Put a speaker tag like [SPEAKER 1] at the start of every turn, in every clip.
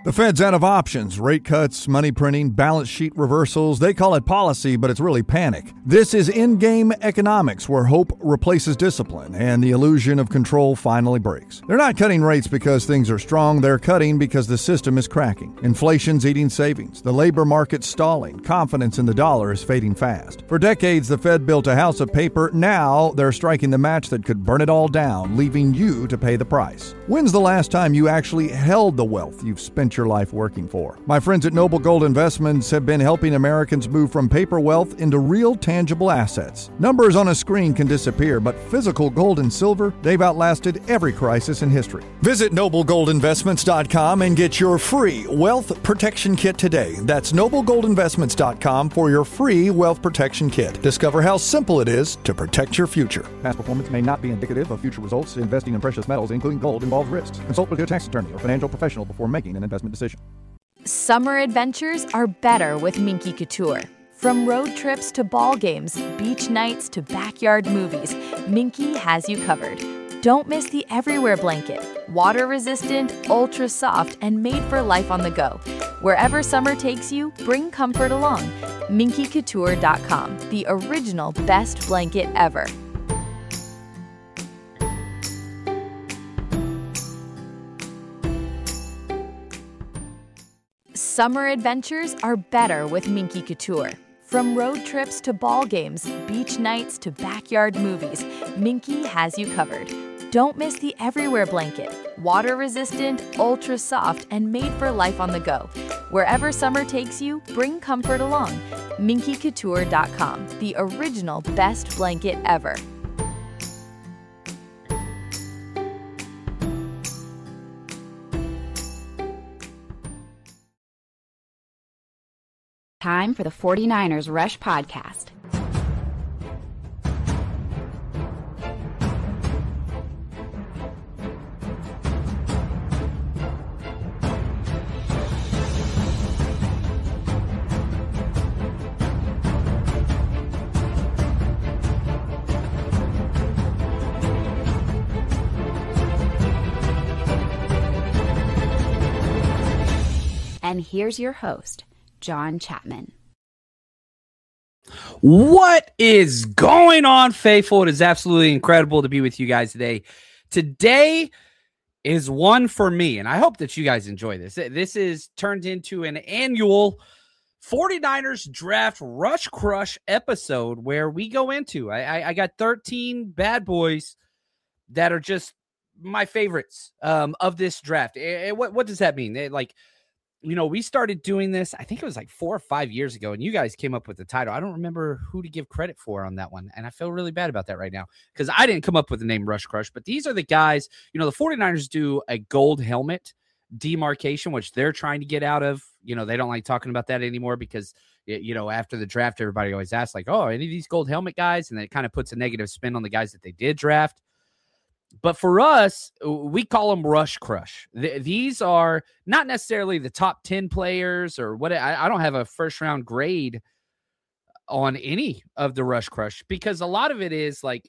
[SPEAKER 1] The Fed's out of options. Rate cuts, money printing, balance sheet reversals. They call it policy, but it's really panic. This is in-game economics, where hope replaces discipline and the illusion of control finally breaks. They're not cutting rates because things are strong. They're cutting because the system is cracking. Inflation's eating savings. The labor market's stalling. Confidence in the dollar is fading fast. For decades, the Fed built a house of paper. Now they're striking the match that could burn it all down, leaving you to pay the price. When's the last time you actually held the wealth you've spent your life working for? My friends at Noble Gold Investments have been helping Americans move from paper wealth into real tangible assets. Numbers on a screen can disappear, but physical gold and silver, they've outlasted every crisis in history. Visit noblegoldinvestments.com and get your free wealth protection kit today. That's noblegoldinvestments.com for your free wealth protection kit. Discover how simple it is to protect your future. Past performance may not be indicative of future results. Investing in precious metals, including gold, involves risks. Consult with your tax attorney or financial professional before making an investment decision.
[SPEAKER 2] Summer adventures are better with Minky Couture. From road trips to ball games, beach nights to backyard movies, Minky has you covered. Don't miss the Everywhere blanket. Water-resistant, ultra-soft, and made for life on the go. Wherever summer takes you, bring comfort along. MinkyCouture.com, the original best blanket ever. Summer adventures are better with Minky Couture. From road trips to ball games, beach nights to backyard movies, Minky has you covered. Don't miss the Everywhere blanket. Water-resistant, ultra-soft, and made for life on the go. Wherever summer takes you, bring comfort along. MinkyCouture.com, the original best blanket ever.
[SPEAKER 3] Time for the 49ers Rush Podcast. And here's your host, John Chapman.
[SPEAKER 4] What is going on, faithful? It is absolutely incredible to be with you guys today. Today is one for me, and I hope that you guys enjoy this. This is turned into an annual 49ers Draft Rush Crush episode where we go into, I got 13 bad boys that are just my favorites of this draft. What does that mean? We started doing this, I think it was like 4 or 5 years ago, and you guys came up with the title. I don't remember who to give credit for on that one, and I feel really bad about that right now because I didn't come up with the name Rush Crush, but these are the guys, the 49ers do a gold helmet demarcation, which they're trying to get out of. They don't like talking about that anymore because, after the draft, everybody always asks, like, oh, any of these gold helmet guys? And then it kind of puts a negative spin on the guys that they did draft. But for us, we call them Rush Crush. These are not necessarily the top 10 players or what. I don't have a first round grade on any of the Rush Crush because a lot of it is like,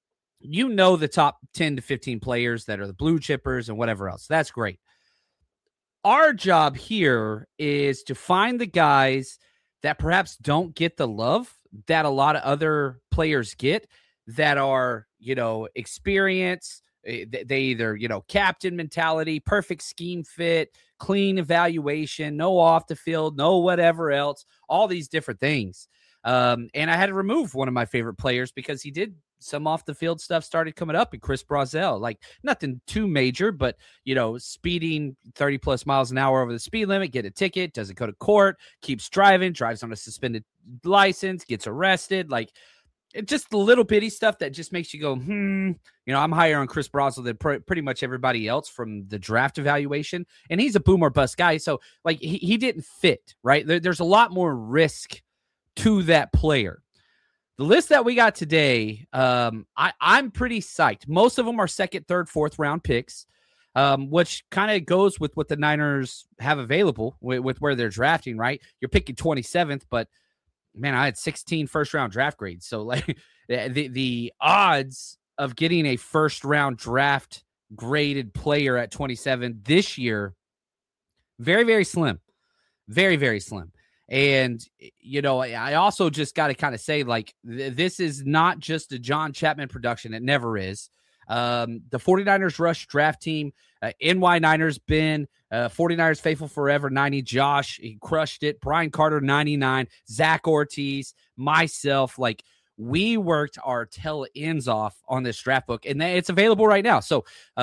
[SPEAKER 4] the top 10 to 15 players that are the blue chippers and whatever else. That's great. Our job here is to find the guys that perhaps don't get the love that a lot of other players get that are, experience. They either, captain mentality, perfect scheme fit, clean evaluation, no off the field, no whatever else, all these different things. And I had to remove one of my favorite players because he did some off the field stuff started coming up in Chris Brazzell, like nothing too major, but speeding 30 plus miles an hour over the speed limit, get a ticket, doesn't go to court, keeps driving, drives on a suspended license, gets arrested. Like, it's just the little bitty stuff that just makes you go, I'm higher on Chris Brazzell than pretty much everybody else from the draft evaluation. And he's a boom or bust guy. So like he didn't fit, right? There's a lot more risk to that player. The list that we got today, I'm pretty psyched. Most of them are second, third, fourth round picks, which kind of goes with what the Niners have available with where they're drafting, right? You're picking 27th, but man, I had 16 first round draft grades. So like the odds of getting a first round draft graded player at 27 this year Very, very slim. Very, very slim. And, I also just got to kind of say, like, this is not just a John Chapman production. It never is. The 49ers Rush draft team, NY Niners, Ben, 49ers Faithful Forever, 90, Josh, he crushed it. Brian Carter, 99, Zach Ortiz, myself, like, we worked our tail ends off on this draft book, and it's available right now. So,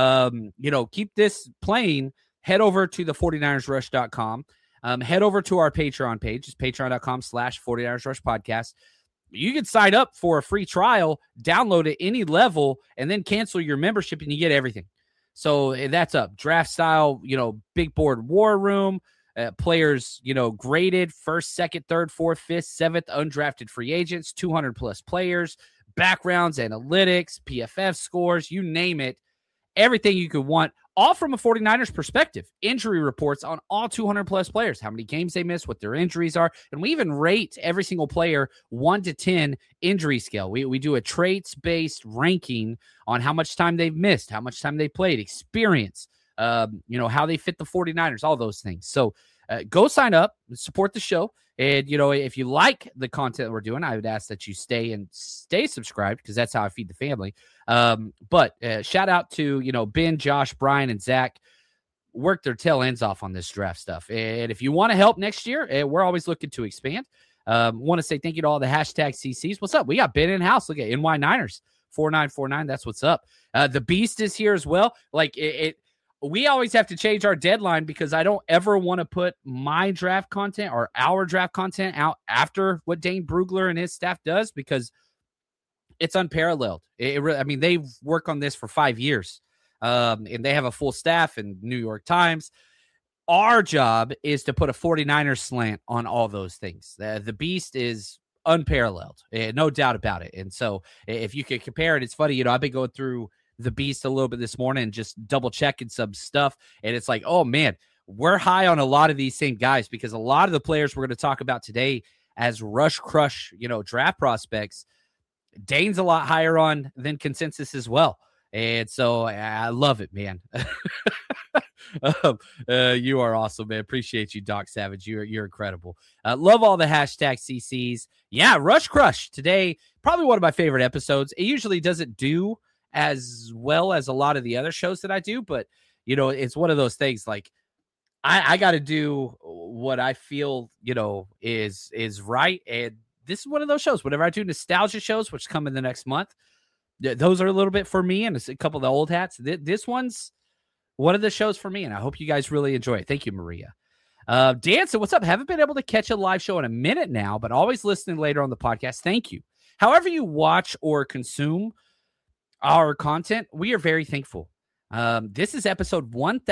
[SPEAKER 4] keep this playing. Head over to the 49ersrush.com. Head over to our Patreon page. It's patreon.com/49ers Rush Podcast. You can sign up for a free trial, download at any level, and then cancel your membership, and you get everything. So that's up. Draft style, big board war room, players, graded first, second, third, fourth, fifth, seventh, undrafted free agents, 200-plus players, backgrounds, analytics, PFF scores, you name it. Everything you could want, all from a 49ers perspective. Injury reports on all 200-plus players, how many games they missed, what their injuries are. And we even rate every single player 1 to 10 injury scale. We do a traits-based ranking on how much time they've missed, how much time they played, experience, how they fit the 49ers, all those things. So go sign up, support the show. And, if you like the content we're doing, I would ask that you stay subscribed, because that's how I feed the family. But shout out to, Ben, Josh, Brian, and Zach. Work their tail ends off on this draft stuff. And if you want to help next year, we're always looking to expand. Want to say thank you to all the hashtag CCs. What's up? We got Ben in house. Look at NY Niners 4949. That's what's up. The Beast is here as well. Like we always have to change our deadline, because I don't ever want to put my draft content or our draft content out after what Dane Brugler and his staff does, because it's unparalleled. They work on this for 5 years, and they have a full staff in New York Times. Our job is to put a 49ers slant on all those things. The Beast is unparalleled, no doubt about it. And so if you could compare it, it's funny, I've been going through the Beast a little bit this morning and just double checking some stuff. And it's like, oh man, we're high on a lot of these same guys, because a lot of the players we're going to talk about today as rush crush, draft prospects, Dane's a lot higher on than consensus as well. And so I love it, man. You are awesome, man. Appreciate you, Doc Savage. You're incredible. Love all the hashtag CCs. Yeah, Rush Crush today, probably one of my favorite episodes. It usually doesn't do as well as a lot of the other shows that I do, but it's one of those things, like I got to do what I feel, is right. And this is one of those shows. Whenever I do nostalgia shows, which come in the next month, those are a little bit for me, and a couple of the old hats. This one's one of the shows for me, and I hope you guys really enjoy it. Thank you, Maria. Danson, what's up? Haven't been able to catch a live show in a minute now, but always listening later on the podcast. Thank you. However you watch or consume our content, we are very thankful. This is episode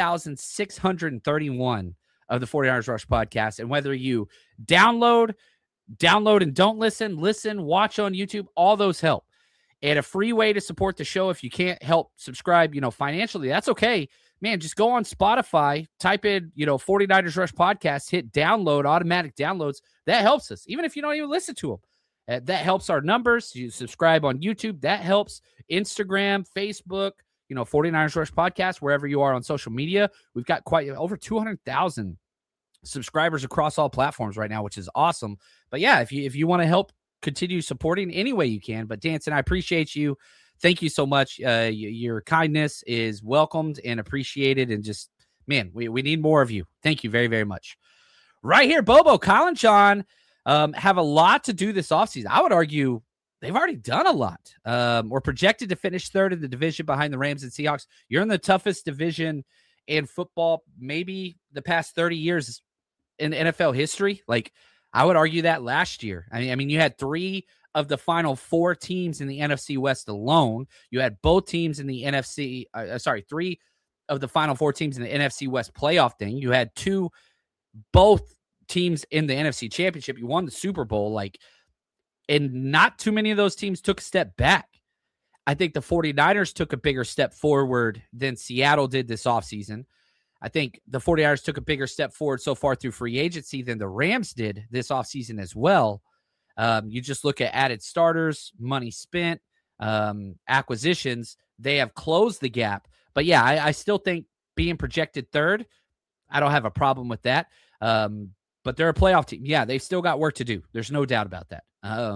[SPEAKER 4] 1631 of the 49ers Rush Podcast. And whether you download and don't listen, watch on YouTube, all those help. And a free way to support the show, if you can't help subscribe, financially, that's okay. Man, just go on Spotify, type in, 49ers Rush Podcast, hit download, automatic downloads. That helps us, even if you don't even listen to them. That helps our numbers. You subscribe on YouTube. That helps. Instagram, Facebook, 49ers Rush Podcast, wherever you are on social media. We've got quite over 200,000 subscribers across all platforms right now, which is awesome. But yeah, if you want to help continue supporting any way you can. But Danson, I appreciate you. Thank you so much. Your kindness is welcomed and appreciated. And just, man, we need more of you. Thank you very, very much. Right here, Bobo, Kyle, and John have a lot to do this offseason. I would argue they've already done a lot. We're projected to finish third in the division behind the Rams and Seahawks. You're in the toughest division in football, maybe the past 30 years in NFL history. Like, I would argue that last year. I mean, you had 3 of the final 4 teams in the NFC West alone. You had both teams in the 3 of the final 4 teams in the NFC West playoff thing. You had both teams in the NFC Championship. You won the Super Bowl. And not too many of those teams took a step back. I think the 49ers took a bigger step forward than Seattle did this offseason. I think the 49ers took a bigger step forward so far through free agency than the Rams did this offseason as well. You just look at added starters, money spent, acquisitions. They have closed the gap. But yeah, I still think being projected third, I don't have a problem with that. But they're a playoff team. Yeah, they've still got work to do. There's no doubt about that.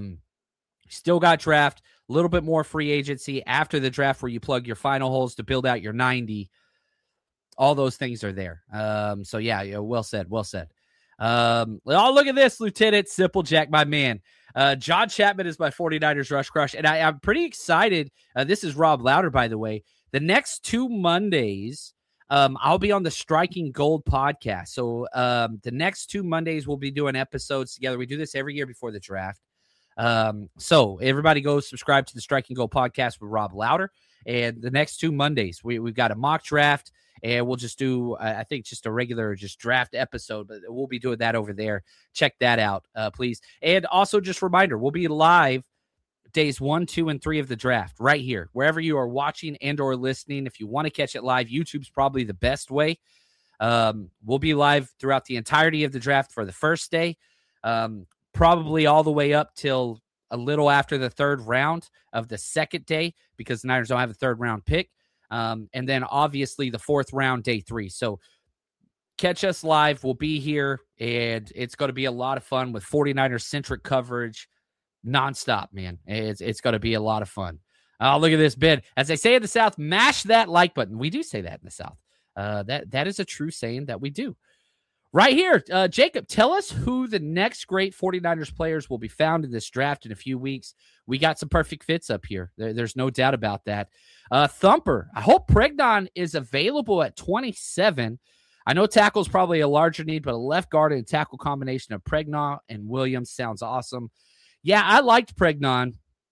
[SPEAKER 4] Still got draft, a little bit more free agency after the draft where you plug your final holes to build out your 90. All those things are there. So, yeah, well said. Well said. Oh, look at this, Lieutenant Simplejack, my man. John Chapman is my 49ers Rush Crush, and I'm pretty excited. This is Rob Louder, by the way. The next 2 Mondays, I'll be on the Striking Gold podcast. So the next 2 Mondays, we'll be doing episodes together. We do this every year before the draft. So everybody go subscribe to the Striking Gold podcast with Rob Louder. And the next 2 Mondays, we've got a mock draft, and we'll just do, I think, just a regular just draft episode. But we'll be doing that over there. Check that out, please. And also just a reminder, we'll be live days 1, 2, and 3 of the draft right here, wherever you are watching and or listening. If you want to catch it live, YouTube's probably the best way. We'll be live throughout the entirety of the draft for the first day, probably all the way up till a little after the 3rd round of the second day, because the Niners don't have a 3rd round pick. And then obviously the 4th round, day 3. So catch us live. We'll be here, and it's going to be a lot of fun with 49ers centric coverage nonstop, man. It's going to be a lot of fun. Look at this bid. As they say in the South, mash that like button. We do say that in the South. That is a true saying that we do. Right here, Jacob, tell us who the next great 49ers players will be found in this draft in a few weeks. We got some perfect fits up here. There's no doubt about that. Thumper, I hope Pregnon is available at 27. I know tackle's probably a larger need, but a left guard and tackle combination of Pregnon and Williams sounds awesome. Yeah, I liked Pregnon.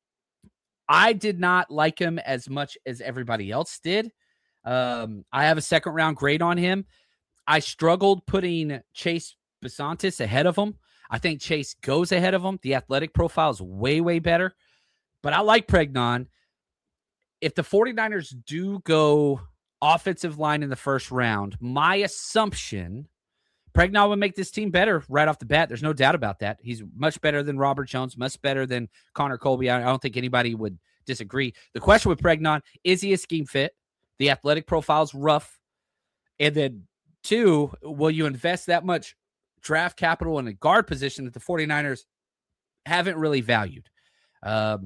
[SPEAKER 4] I did not like him as much as everybody else did. I have a 2nd round grade on him. I struggled putting Chase Bisontis ahead of him. I think Chase goes ahead of him. The athletic profile is way, way better. But I like Pregnon. If the 49ers do go offensive line in the 1st round, my assumption, Pregnon would make this team better right off the bat. There's no doubt about that. He's much better than Robert Jones, much better than Connor Colby. I don't think anybody would disagree. The question with Pregnon, is he a scheme fit? The athletic profile's rough. And then 2, will you invest that much draft capital in a guard position that the 49ers haven't really valued? I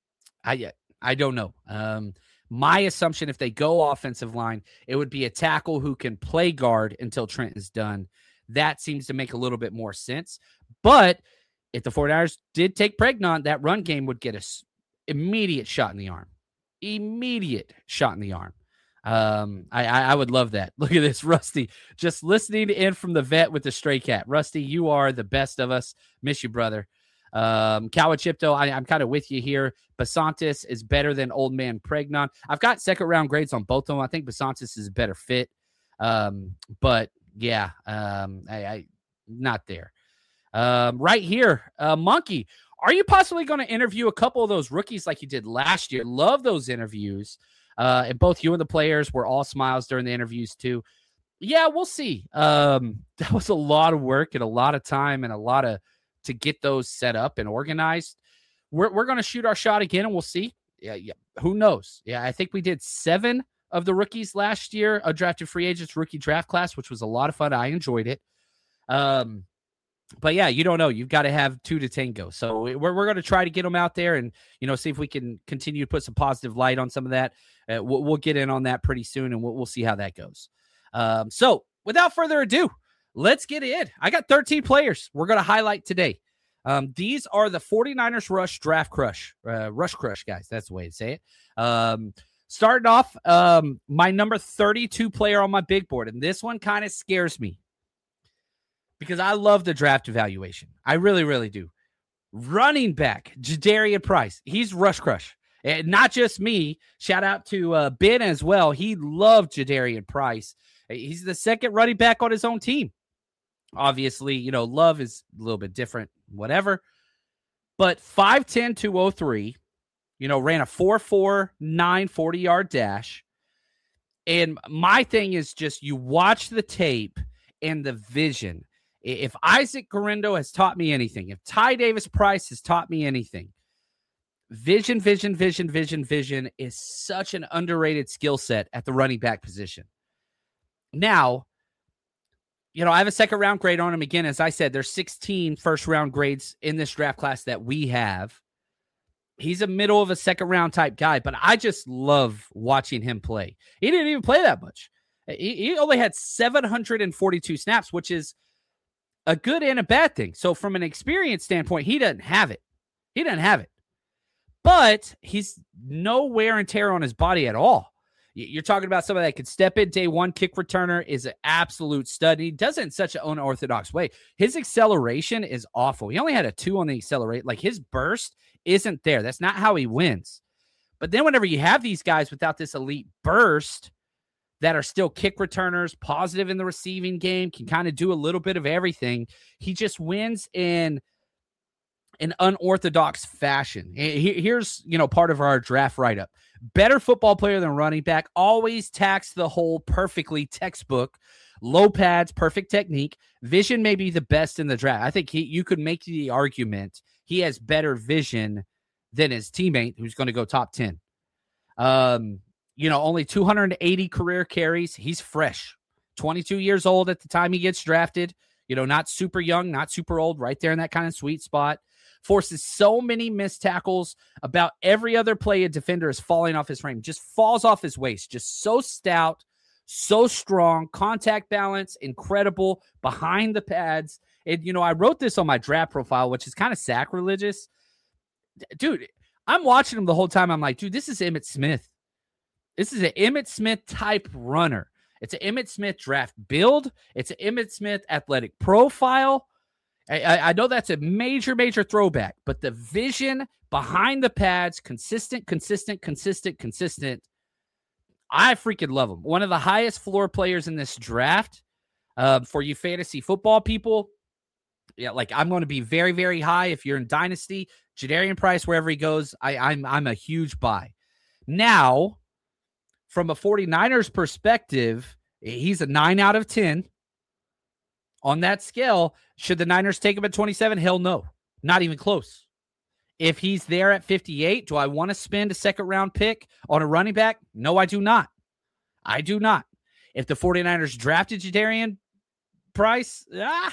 [SPEAKER 4] don't know. My assumption, if they go offensive line, it would be a tackle who can play guard until Trent is done. That seems to make a little bit more sense. But if the 49ers did take Pregnon, that run game would get an immediate shot in the arm. Immediate shot in the arm. I would love that. Look at this, Rusty. Just listening in from the vet with the stray cat. Rusty, you are the best of us. Miss you, brother. Kawachipto, I'm kind of with you here. Bisontis is better than old man Pregnon. I've got 2nd round grades on both of them. I think Bisontis is a better fit. But yeah, I not there. Right here, Monkey, are you possibly going to interview a couple of those rookies like you did last year? Love those interviews. And both you and the players were all smiles during the interviews too. Yeah, we'll see. That was a lot of work and a lot of time and a lot of to get those set up and organized. We're going to shoot our shot again, and we'll see. Yeah. Who knows? Yeah, I think we did 7 of the rookies last year, a drafted free agents rookie draft class, which was a lot of fun. I enjoyed it. But yeah, you don't know. You've got to have 2 to tango. So we're going to try to get them out there and, see if we can continue to put some positive light on some of that. We'll get in on that pretty soon, and we'll see how that goes. So without further ado, let's get in. I got 13 players we're going to highlight today. These are the 49ers Rush Draft Crush. Rush Crush, guys. That's the way to say it. Starting off, my number 32 player on my big board, and this one kind of scares me because I love the draft evaluation. I really, really do. Running back, Jadarian Price. He's Rush Crush. And not just me. Shout out to Ben as well. He loved Jadarian Price. He's the 2nd running back on his own team. Obviously, Love is a little bit different, whatever. But 5'10", 203, ran a 4.49 40-yard dash. And my thing is just you watch the tape and the vision. If Isaac Guerendo has taught me anything, if Ty Davis Price has taught me anything, vision is such an underrated skill set at the running back position. Now, I have a second round grade on him. Again, as I said, there's 16 first round grades in this draft class that we have. He's a middle of a second round type guy, but I just love watching him play. He didn't even play that much. He only had 742 snaps, which is a good and a bad thing. So from an experience standpoint, he doesn't have it. But he's no wear and tear on his body at all. You're talking about somebody that could step in day one, kick returner, is an absolute stud. He does it in such an unorthodox way. His acceleration is awful. He only had a 2 on the accelerate. Like, his burst isn't there. That's not how he wins. But then whenever you have these guys without this elite burst that are still kick returners, positive in the receiving game, can kind of do a little bit of everything, he just wins in an unorthodox fashion. Here's, part of our draft write-up. Better football player than running back, always tacks the hole perfectly, textbook, low pads, perfect technique, vision may be the best in the draft. I think you could make the argument he has better vision than his teammate who's going to go top 10. Only 280 career carries. He's fresh, 22 years old at the time he gets drafted, not super young, not super old, right there in that kind of sweet spot. Forces so many missed tackles. About every other play a defender is falling off his frame, just falls off his waist, just so stout, so strong, contact balance, incredible, behind the pads. And, I wrote this on my draft profile, which is kind of sacrilegious. Dude, I'm watching him the whole time. I'm like, dude, this is Emmitt Smith. This is an Emmitt Smith type runner. It's an Emmitt Smith draft build. It's an Emmitt Smith athletic profile. I know that's a major, major throwback, but the vision behind the pads, consistent. I freaking love him. One of the highest floor players in this draft. For you fantasy football people, I'm going to be very, very high. If you're in Dynasty, Jadarian Price, wherever he goes, I'm a huge buy. Now, from a 49ers perspective, he's a 9 out of 10. On that scale, should the Niners take him at 27? Hell no. Not even close. If he's there at 58, do I want to spend a second-round pick on a running back? No, I do not. If the 49ers drafted Jadarian Price,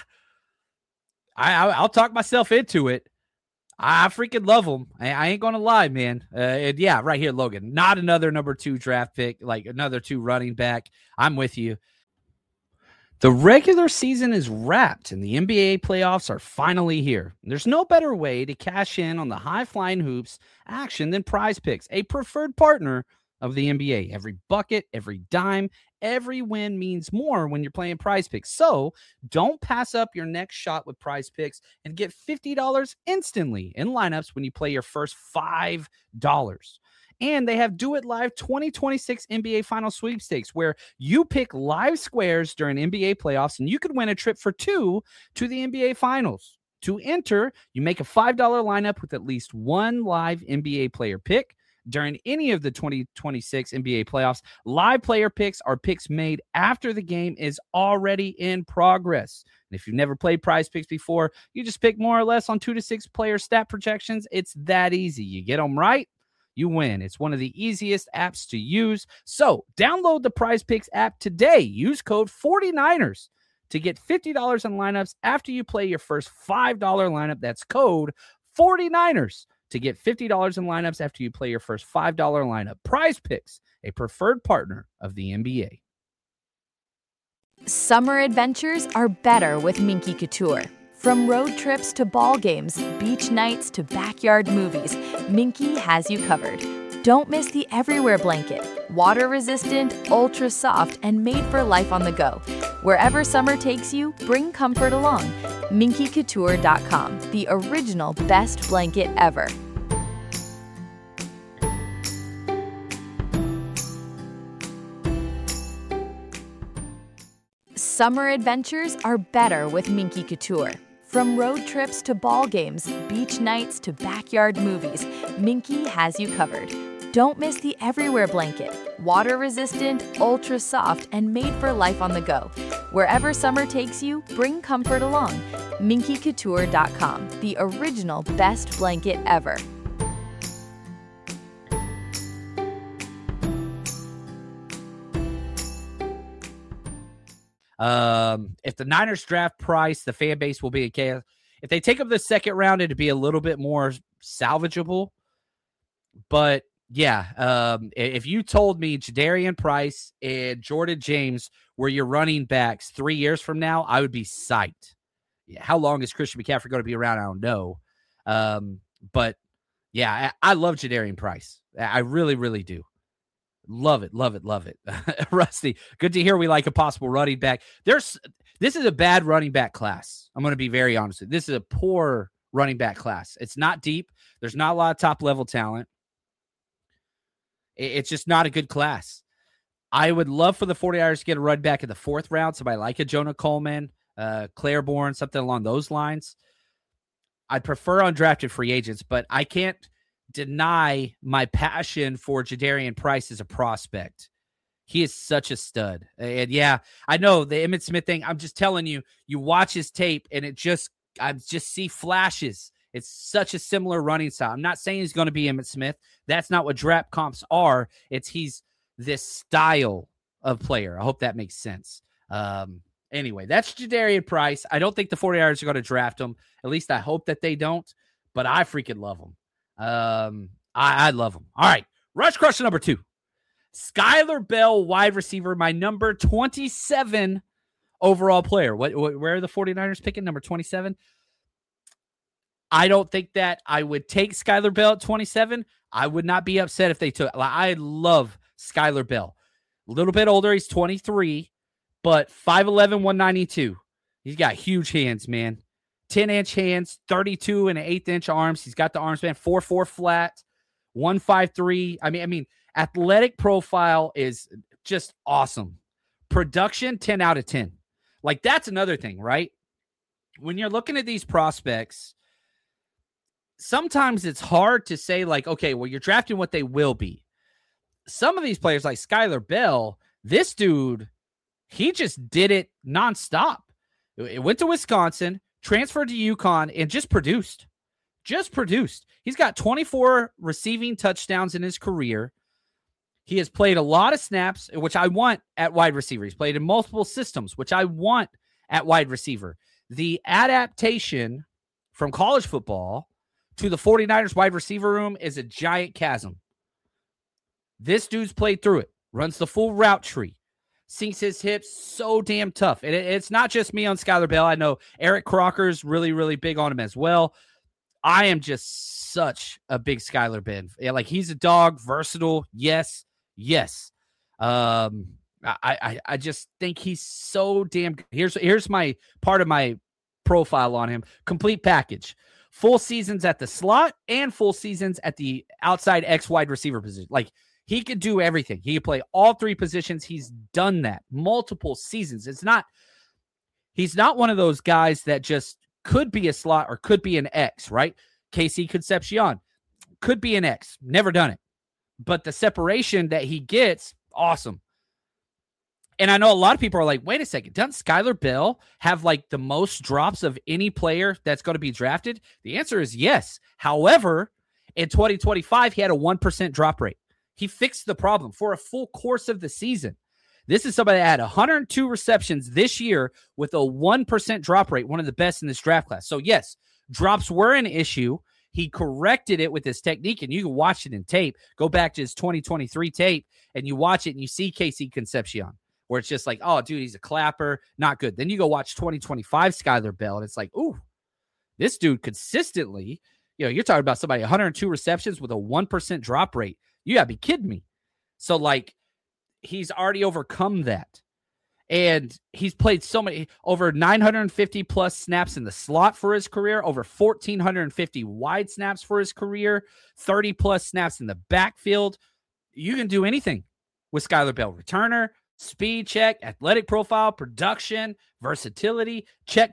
[SPEAKER 4] I'll talk myself into it. I freaking love him. I ain't going to lie, man. Right here, Logan. Not another number 2 draft pick, like another 2 running back. I'm with you. The regular season is wrapped and the NBA playoffs are finally here. There's no better way to cash in on the high-flying hoops action than Prize Picks, a preferred partner of the NBA. Every bucket, every dime, every win means more when you're playing Prize Picks. So don't pass up your next shot with Prize Picks and get $50 instantly in lineups when you play your first $5. And they have Do It Live 2026 NBA Final Sweepstakes, where you pick live squares during NBA playoffs, and you could win a trip for 2 to the NBA Finals. To enter, you make a $5 lineup with at least one live NBA player pick during any of the 2026 NBA playoffs. Live player picks are picks made after the game is already in progress. And if you've never played Prize Picks before, you just pick more or less on 2 to 6 player stat projections. It's that easy. You get them right, you win. It's one of the easiest apps to use. So download the Prize Picks app today. Use code 49ers to get $50 in lineups after you play your first $5 lineup. That's code 49ers to get $50 in lineups after you play your first $5 lineup. Prize Picks, a preferred partner of the NBA.
[SPEAKER 2] Summer adventures are better with Minky Couture. From road trips to ball games, beach nights to backyard movies, Minky has you covered. Don't miss the Everywhere blanket. Water-resistant, ultra-soft, and made for life on the go. Wherever summer takes you, bring comfort along. MinkyCouture.com, the original best blanket ever. Summer adventures are better with Minky Couture. From road trips to ball games, beach nights to backyard movies, Minky has you covered. Don't miss the Everywhere blanket. Water-resistant, ultra-soft, and made for life on the go. Wherever summer takes you, bring comfort along. MinkyCouture.com, the original best blanket ever.
[SPEAKER 4] If the Niners draft Price, the fan base will be in chaos. If they take up the second round, it'd be a little bit more salvageable. But yeah, if you told me Jadarian Price and Jordan James were your running backs 3 years from now, I would be psyched. Yeah, how long is Christian McCaffrey going to be around? I don't know. But yeah, I love Jadarian Price. I really, really do. Love it, love it, love it. Rusty, good to hear we like a possible running back. This is a bad running back class. I'm going to be very honest with you. This is a poor running back class. It's not deep. There's not a lot of top-level talent. It's just not a good class. I would love for the 49ers to get a run back in the 4th round, somebody like a Jonah Coleman, Claiborne, something along those lines. I'd prefer undrafted free agents, but I can't deny my passion for Jadarian Price as a prospect. He is such a stud. And yeah, I know the Emmitt Smith thing. I'm just telling you, you watch his tape and I just see flashes. It's such a similar running style. I'm not saying he's going to be Emmitt Smith. That's not what draft comps are. He's this style of player. I hope that makes sense. Anyway, that's Jadarian Price. I don't think the 49ers are going to draft him. At least I hope that they don't, but I freaking love him. I love him. All right. Rush Crusher number 2. Skyler Bell, wide receiver, my number 27 overall player. Where are the 49ers picking? Number 27? I don't think that I would take Skyler Bell at 27. I would not be upset if they took. I love Skyler Bell. A little bit older. He's 23, but 5'11", 192. He's got huge hands, man. 10-inch hands, 32 and an 1/8-inch arms. He's got the arm span, 4.4 flat, 153. I mean, athletic profile is just awesome. Production, 10 out of 10. Like, that's another thing, right? When you're looking at these prospects, sometimes it's hard to say, like, okay, well, you're drafting what they will be. Some of these players, like Skyler Bell, this dude, he just did it nonstop. It went to Wisconsin, transferred to UConn, and just produced. He's got 24 receiving touchdowns in his career. He has played a lot of snaps, which I want at wide receiver. He's played in multiple systems, which I want at wide receiver. The adaptation from college football to the 49ers wide receiver room is a giant chasm. This dude's played through it, runs the full route tree, sinks his hips so damn tough. And it's not just me on Skyler Bell. I know Eric Crocker's really, really big on him as well. I am just such a big Skyler Ben. Yeah, like, he's a dog, versatile. Yes. I just think he's so damn good. Here's my part of my profile on him. Complete package. Full seasons at the slot and full seasons at the outside X wide receiver position. Like, he could do everything. He could play all 3 positions. He's done that multiple seasons. He's not one of those guys that just could be a slot or could be an X, right? Casey Concepcion could be an X. Never done it. But the separation that he gets, awesome. And I know a lot of people are like, wait a second, doesn't Skyler Bell have like the most drops of any player that's going to be drafted? The answer is yes. However, in 2025, he had a 1% drop rate. He fixed the problem for a full course of the season. This is somebody that had 102 receptions this year with a 1% drop rate, one of the best in this draft class. So yes, drops were an issue. He corrected it with his technique, and you can watch it in tape. Go back to his 2023 tape, and you watch it, and you see Casey Concepcion, where it's just like, oh, dude, he's a clapper, not good. Then you go watch 2025 Skyler Bell, and it's like, ooh, this dude consistently, you're talking about somebody 102 receptions with a 1% drop rate. You got to be kidding me. So, like, he's already overcome that. And he's played over 950 plus snaps in the slot for his career, over 1,450 wide snaps for his career, 30 plus snaps in the backfield. You can do anything with Skyler Bell. Returner, speed check, athletic profile, production, versatility, check.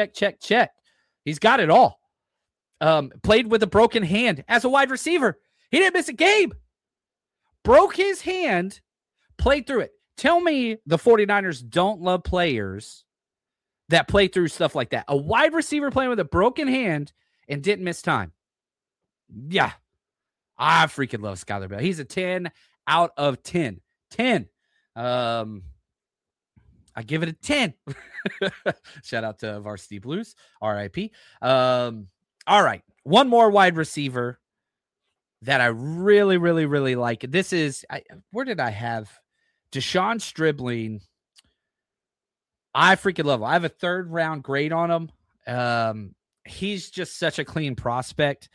[SPEAKER 4] He's got it all. Played with a broken hand as a wide receiver. He didn't miss a game. Broke his hand, played through it. Tell me the 49ers don't love players that play through stuff like that. A wide receiver playing with a broken hand and didn't miss time. Yeah. I freaking love Skyler Bell. He's a 10 out of 10. 10. I give it a 10. Shout out to Varsity Blues, RIP. All right. One more wide receiver that I really, really, really like. This is, where did I have? Deshaun Stribling. I freaking love him. I have a 3rd round grade on him. He's just such a clean prospect.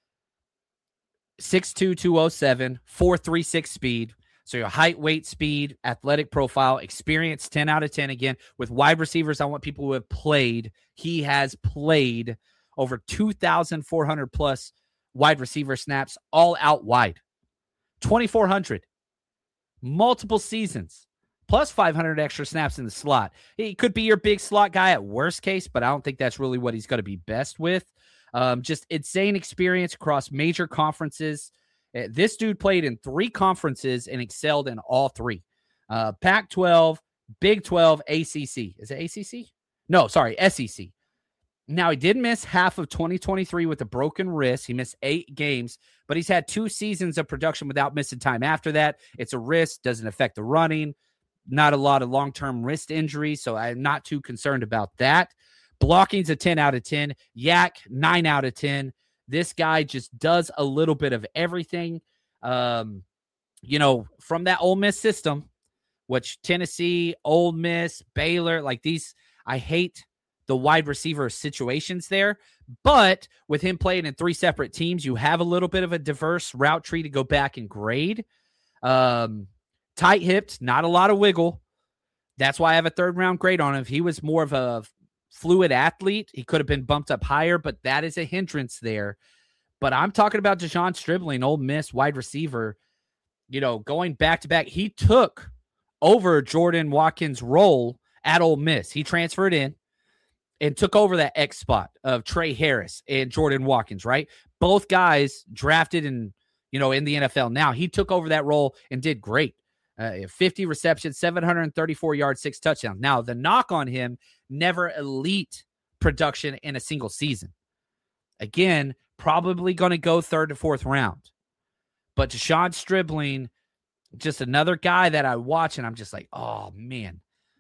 [SPEAKER 4] 6'2", 207, 4.36 speed. So your height, weight, speed, athletic profile, experience, 10 out of 10. Again, with wide receivers, I want people who have played. He has played over 2,400 plus wide receiver snaps, all out wide. 2,400. Multiple seasons. Plus 500 extra snaps in the slot. He could be your big slot guy at worst case, but I don't think that's really what he's going to be best with. Just insane experience across major conferences. This dude played in 3 conferences and excelled in all 3. Pac-12, Big 12, ACC. Is it ACC? No, sorry, SEC. Now, he did miss half of 2023 with a broken wrist. He missed 8 games, but he's had 2 seasons of production without missing time after that. It's a wrist, doesn't affect the running. Not a lot of long-term wrist injuries, so I'm not too concerned about that. Blocking's a 10 out of 10. Yak, 9 out of 10. This guy just does a little bit of everything. From that Ole Miss system, which Tennessee, Ole Miss, Baylor, like these, I hate the wide receiver situations there. But with him playing in 3 separate teams, you have a little bit of a diverse route tree to go back and grade. Tight-hipped, not a lot of wiggle. That's why I have a 3rd round grade on him. If he was more of a fluid athlete, he could have been bumped up higher, but that is a hindrance there. But I'm talking about Deshaun Stribling, Ole Miss wide receiver, going back to back. He took over Jordan Watkins' role at Ole Miss. He transferred in and took over that X spot of Trey Harris and Jordan Watkins, right? Both guys drafted in the NFL. Now he took over that role and did great. 50 receptions, 734 yards, 6 touchdowns. Now, the knock on him, never elite production in a single season. Again, probably going to go 3rd to 4th round. But Deshaun Stribling, just another guy that I watch, and I'm just like, oh, man.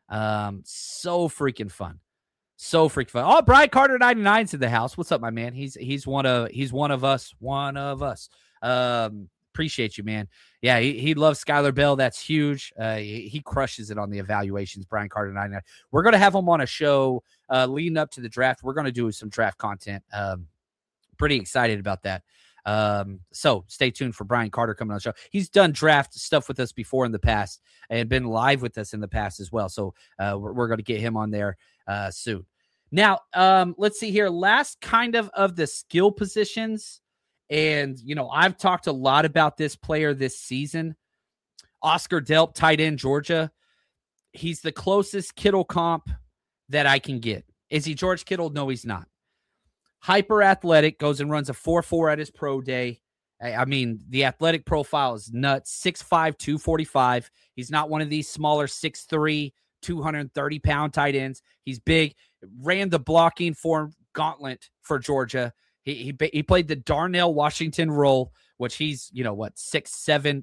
[SPEAKER 4] So freaking fun. So freaking fun. Oh, Brian Carter 99's in the house. What's up, my man? He's one of us. Appreciate you, man. Yeah, he loves Skylar Bell. That's huge. He crushes it on the evaluations, Brian Carter 99. We're going to have him on a show leading up to the draft. We're going to do some draft content. Pretty excited about that. So stay tuned for Brian Carter coming on the show. He's done draft stuff with us before in the past and been live with us in the past as well. So we're going to get him on there soon. Now, let's see here. Last kind of the skill positions. And, I've talked a lot about this player this season. Oscar Delp, tight end, Georgia. He's the closest Kittle comp that I can get. Is he George Kittle? No, he's not. Hyper athletic, goes and runs a 4.4 at his pro day. I mean, the athletic profile is nuts. 6'5", 245. He's not one of these smaller 6'3", 230-pound tight ends. He's big. Ran the blocking for gauntlet for Georgia. He played the Darnell Washington role, which he's, 6'7",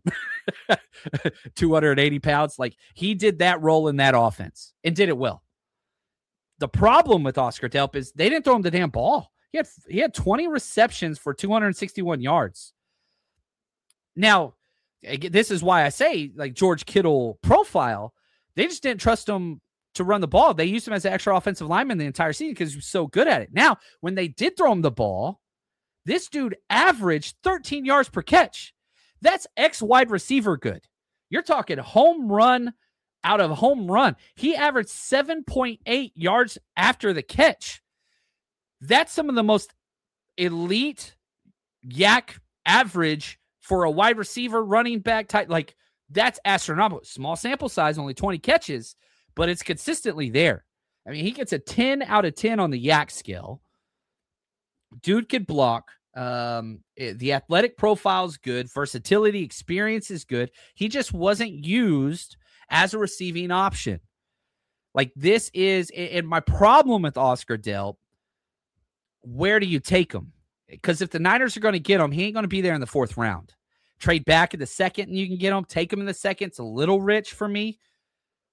[SPEAKER 4] 280 pounds. Like, he did that role in that offense and did it well. The problem with Oscar Delp is they didn't throw him the damn ball. He had 20 receptions for 261 yards. Now, this is why I say, like, George Kittle profile, they just didn't trust him to run the ball. They used him as an extra offensive lineman the entire season because he was so good at it. Now, when they did throw him the ball, this dude averaged 13 yards per catch. That's ex-wide receiver good. You're talking home run out of home run. He averaged 7.8 yards after the catch. That's some of the most elite yak average for a wide receiver, running back type. Like, that's astronomical. Small sample size, only 20 catches, but it's consistently there. I mean, he gets a 10 out of 10 on the yak scale. Dude could block. The athletic profile is good. Versatility, experience is good. He just wasn't used as a receiving option. Like, this is, and my problem with Oscar Delp, where do you take him? Because if the Niners are going to get him, he ain't going to be there in the 4th round. Trade back in the 2nd and you can get him. Take him in the 2nd. It's a little rich for me.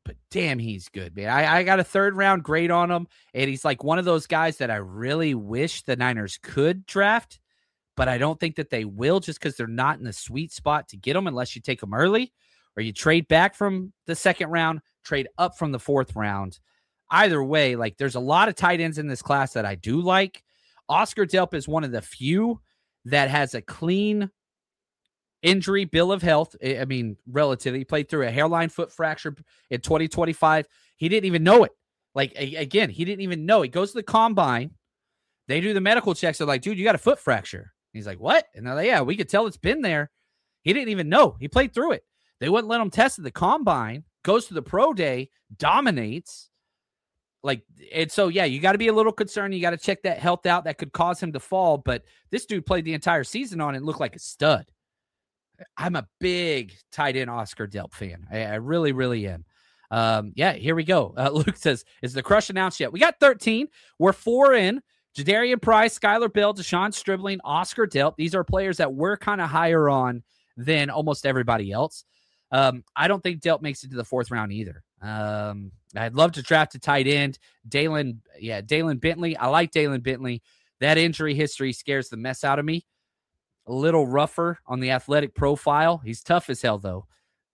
[SPEAKER 4] but damn, he's good, man. I got a 3rd round grade on him, and he's like one of those guys that I really wish the Niners could draft, but I don't think that they will, just because they're not in the sweet spot to get them unless you take them early or you trade back from the 2nd round, trade up from the 4th round. Either way, like there's a lot of tight ends in this class that I do like. Oscar Delp is one of the few that has a clean injury bill of health. I mean, relatively, he played through a hairline foot fracture in 2025. He didn't even know it. Like, again, he didn't even know. He goes to the combine. They do the medical checks. They're like, dude, you got a foot fracture. He's like, what? And they're like, yeah, we could tell it's been there. He didn't even know. He played through it. They wouldn't let him test at the combine, goes to the pro day, dominates. Like, and so, yeah, you got to be a little concerned. You got to check that health out. That could cause him to fall. But this dude played the entire season on it and looked like a stud. I'm a big tight end Oscar Delp fan. I really, really am. Yeah, here we go. Luke says, is the crush announced yet? We got 13. We're 4 in. Jadarian Price, Skylar Bell, Deshaun Stribling, Oscar Delp. These are players that we're kind of higher on than almost everybody else. I don't think Delp makes it to the 4th round either. I'd love to draft a tight end. Dalen Bentley. I like Dalen Bentley. That injury history scares the mess out of me. A little rougher on the athletic profile. He's tough as hell, though.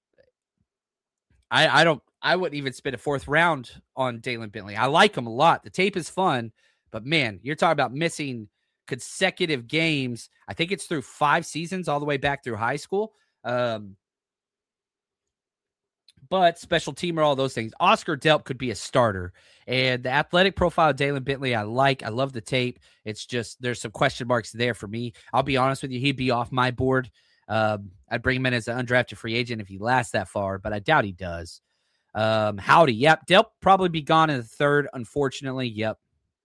[SPEAKER 4] I wouldn't even spend a 4th round on Dalen Bentley. I like him a lot. The tape is fun, but man, you're talking about missing consecutive games. I think it's through 5 seasons all the way back through high school. But special teamer, all those things. Oscar Delp could be a starter. And the athletic profile of Dalen Bentley, I like. I love the tape. It's just there's some question marks there for me. I'll be honest with you. He'd be off my board. I'd bring him in as an undrafted free agent if he lasts that far, but I doubt he does. Howdy. Yep. Delp probably be gone in the 3rd, unfortunately. Yep.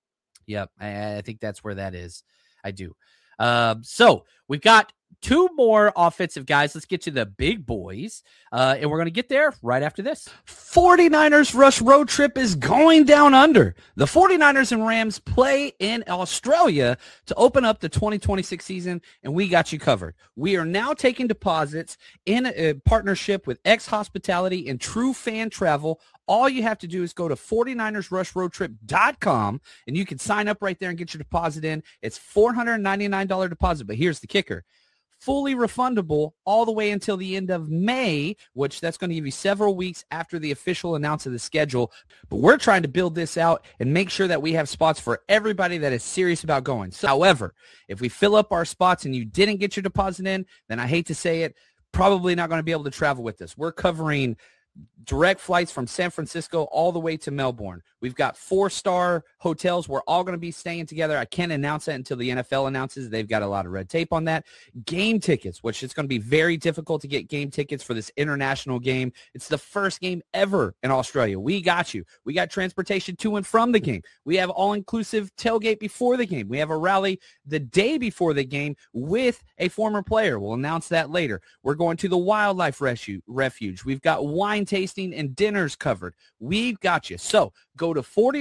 [SPEAKER 4] I think that's where that is. I do. So we've got 2 more offensive guys. Let's get to the big boys. And we're going to get there right after this. 49ers Rush Road Trip is going down under. The 49ers and Rams play in Australia to open up the 2026 season, and we got you covered. We are now taking deposits in a partnership with X Hospitality and True Fan Travel. All you have to do is go to 49ersrushroadtrip.com, and you can sign up right there and get your deposit in. It's $499 deposit, but here's the kicker. Fully refundable all the way until the end of May, which that's going to give you several weeks after the official announce of the schedule. But we're trying to build this out and make sure that we have spots for everybody that is serious about going. So, however, if we fill up our spots and you didn't get your deposit in, then I hate to say it, probably not going to be able to travel with us. We're covering direct flights from San Francisco all the way to Melbourne. We've got 4-star hotels. We're all going to be staying together. I can't announce that until the NFL announces. They've got a lot of red tape on that. Game tickets, which it's going to be very difficult to get game tickets for this international game. It's the first game ever in Australia. We got you. We got transportation to and from the game. We have all-inclusive tailgate before the game. We have a rally the day before the game with a former player. We'll announce that later. We're going to the wildlife refuge. We've got wine tasting and dinners covered. We've got you. So go to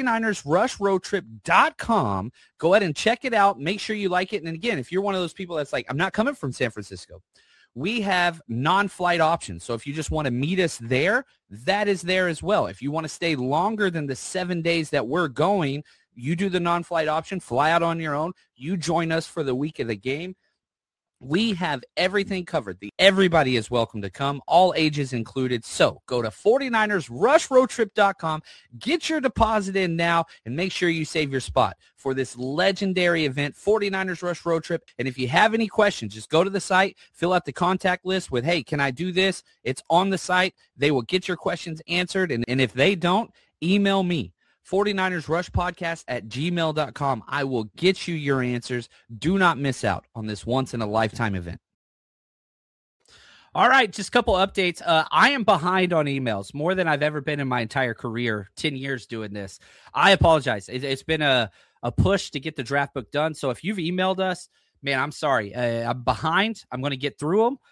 [SPEAKER 4] 49ersrushroadtrip.com. Go ahead and check it out. Make sure you like it. And again, if you're one of those people that's like, I'm not coming from San Francisco, we have non-flight options. So if you just want to meet us there, that is there as well. If you want to stay longer than the 7 days that we're going, you do the non-flight option, fly out on your own. You join us for the week of the game. We have everything covered. Everybody is welcome to come, all ages included. So go to 49ersrushroadtrip.com, get your deposit in now, and make sure you save your spot for this legendary event, 49ers Rush Road Trip. And if you have any questions, just go to the site, fill out the contact list with, hey, can I do this? It's on the site. They will get your questions answered. And if they don't, email me. 49ersrushpodcast@gmail.com. I will get you your answers. Do not miss out on this once-in-a-lifetime event. All right, just a couple updates. I am behind on emails more than I've ever been in my entire career, 10 years doing this. I apologize. It's been a push to get the draft book done. So if you've emailed us, man, I'm sorry. I'm behind. I'm going to get through them.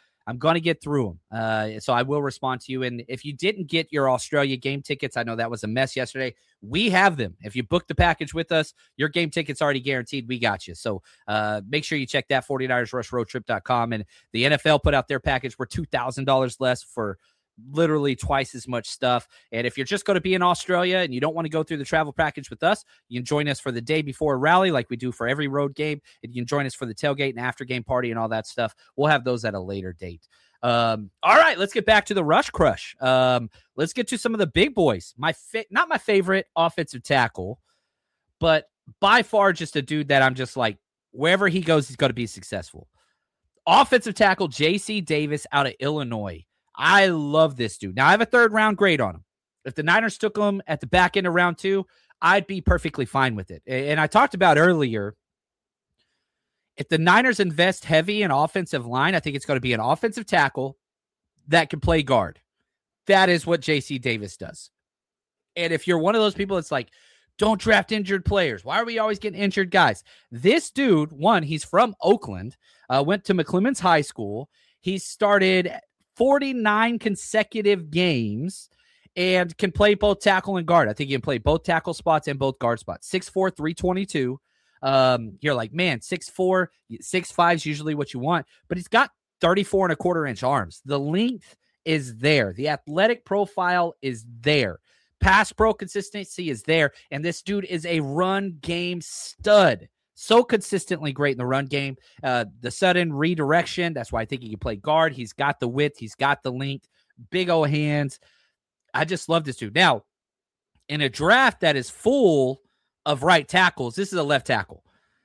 [SPEAKER 4] So I will respond to you. And if you didn't get your Australia game tickets, I know that was a mess yesterday. We have them. If you book the package with us, your game ticket's already guaranteed. We got you. So make sure you check that, 49ersrushroadtrip.com. And the NFL put out their package for $2,000 less for literally twice as much stuff. And if you're just going to be in Australia and you don't want to go through the travel package with us, you can join us for the day before a rally like we do for every road game. And you can join us for the tailgate and after game party and all that stuff. We'll have those at a later date. All right, let's get back to the Rush Crush. Let's get to some of the big boys. Not my favorite offensive tackle, but by far just a dude that I'm just like, wherever he goes, he's going to be successful. Offensive tackle J.C. Davis out of Illinois. I love this dude. Now, I have a 3rd round grade on him. If the Niners took him at the back end of round 2, I'd be perfectly fine with it. And I talked about earlier, if the Niners invest heavy in offensive line, I think it's going to be an offensive tackle that can play guard. That is what J.C. Davis does. And if you're one of those people that's like, don't draft injured players, why are we always getting injured guys? This dude, one, he's from Oakland, went to McClemens High School. He started 49 consecutive games and can play both tackle and guard. I think he can play both tackle spots and both guard spots. 6'4", 322. You're like, man, 6'4", 6'5" is usually what you want, but he's got 34.25-inch arms. The length is there. The athletic profile is there. Pass pro consistency is there. And this dude is a run game stud. So consistently great in the run game. The sudden redirection, that's why I think he can play guard. He's got the width. He's got the length. Big old hands. I just love this dude. Now, in a draft that is full of right tackles, this is a left tackle.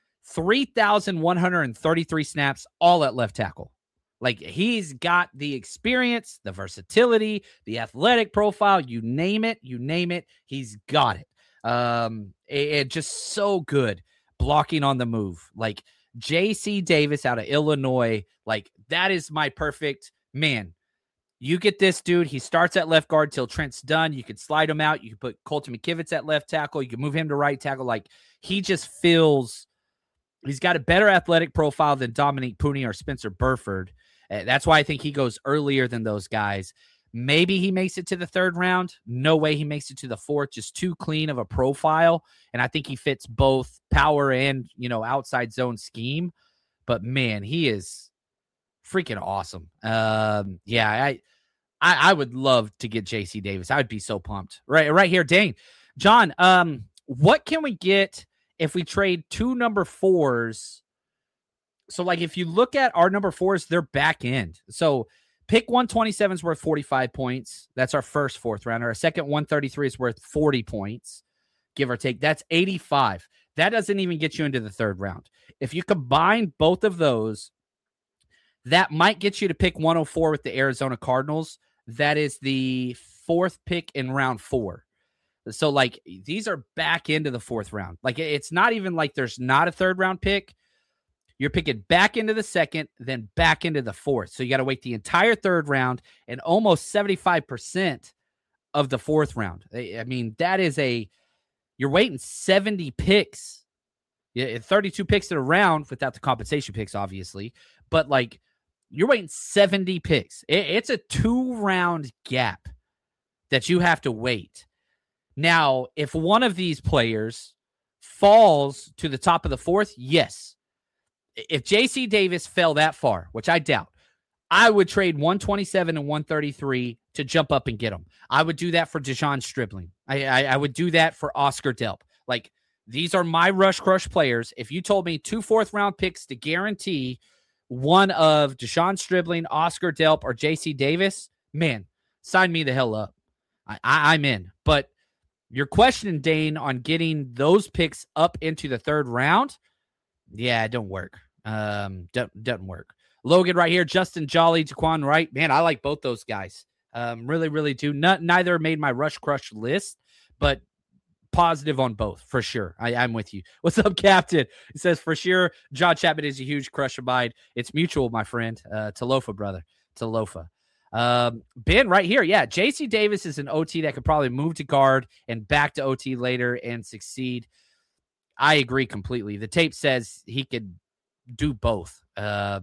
[SPEAKER 4] 3,133 snaps, all at left tackle. Like, he's got the experience, the versatility, the athletic profile, you name it, he's got it. It just so good blocking on the move. Like, J.C. Davis out of Illinois, like, that is my perfect man. You get this dude, he starts at left guard till Trent's done. You could slide him out. You could put Colton McKivitz at left tackle. You can move him to right tackle. Like, he just feels he's got a better athletic profile than Dominique Pooney or Spencer Burford. That's why I think he goes earlier than those guys. Maybe he makes it to the 3rd round. No way he makes it to the 4th. Just too clean of a profile. And I think he fits both power and, outside zone scheme. But, man, he is freaking awesome. I would love to get J.C. Davis. I would be so pumped. Right here, Dane. John, what can we get if we trade 2 number 4s? So, like, if you look at our number 4s, they're back end. So, pick 127 is worth 45 points. That's our first 4th rounder. Our second 133 is worth 40 points, give or take. That's 85. That doesn't even get you into the 3rd round. If you combine both of those, that might get you to pick 104 with the Arizona Cardinals. That is the 4th pick in round 4. So, like, these are back into the 4th round. Like, it's not even like there's not a 3rd round pick. You're picking back into the 2nd, then back into the 4th. So you got to wait the entire 3rd round and almost 75% of the 4th round. I mean, that is you're waiting 70 picks, 32 picks in a round without the compensation picks, obviously. But, like, you're waiting 70 picks. It's a 2-round gap that you have to wait. Now, if one of these players falls to the top of the 4th, yes. If J.C. Davis fell that far, which I doubt, I would trade 127 and 133 to jump up and get him. I would do that for Dejon Stribling. I would do that for Oscar Delp. Like, these are my Rush Crush players. If you told me 2 4th-round picks to guarantee one of Dejon Stribling, Oscar Delp, or J.C. Davis, man, sign me the hell up. I'm in. But your question, Dane, on getting those picks up into the 3rd round, yeah, it don't work. Doesn't work. Logan right here, Justin Jolly, Jaquan Wright. Man, I like both those guys. Really, really do. Neither made my Rush Crush list, but positive on both, for sure. I'm with you. What's up, Captain? He says, for sure, John Chapman is a huge crush of mine. It's mutual, my friend. Talofa, brother. Talofa. Ben right here. Yeah, J.C. Davis is an OT that could probably move to guard and back to OT later and succeed. I agree completely. The tape says he could do both. I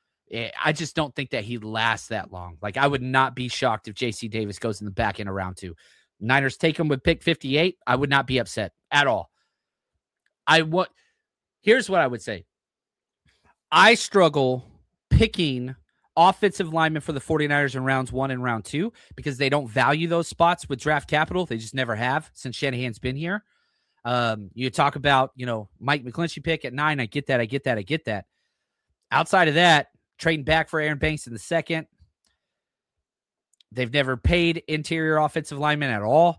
[SPEAKER 4] just don't think that he lasts that long. Like, I would not be shocked if J.C. Davis goes in the back end of round 2. Niners take him with pick 58. I would not be upset at all. Here's what I would say. I struggle picking offensive linemen for the 49ers in rounds 1 and round 2 because they don't value those spots with draft capital. They just never have since Shanahan's been here. You talk about, Mike McGlinchey pick at 9. I get that. Outside of that, trading back for Aaron Banks in the second. They've never paid interior offensive linemen at all.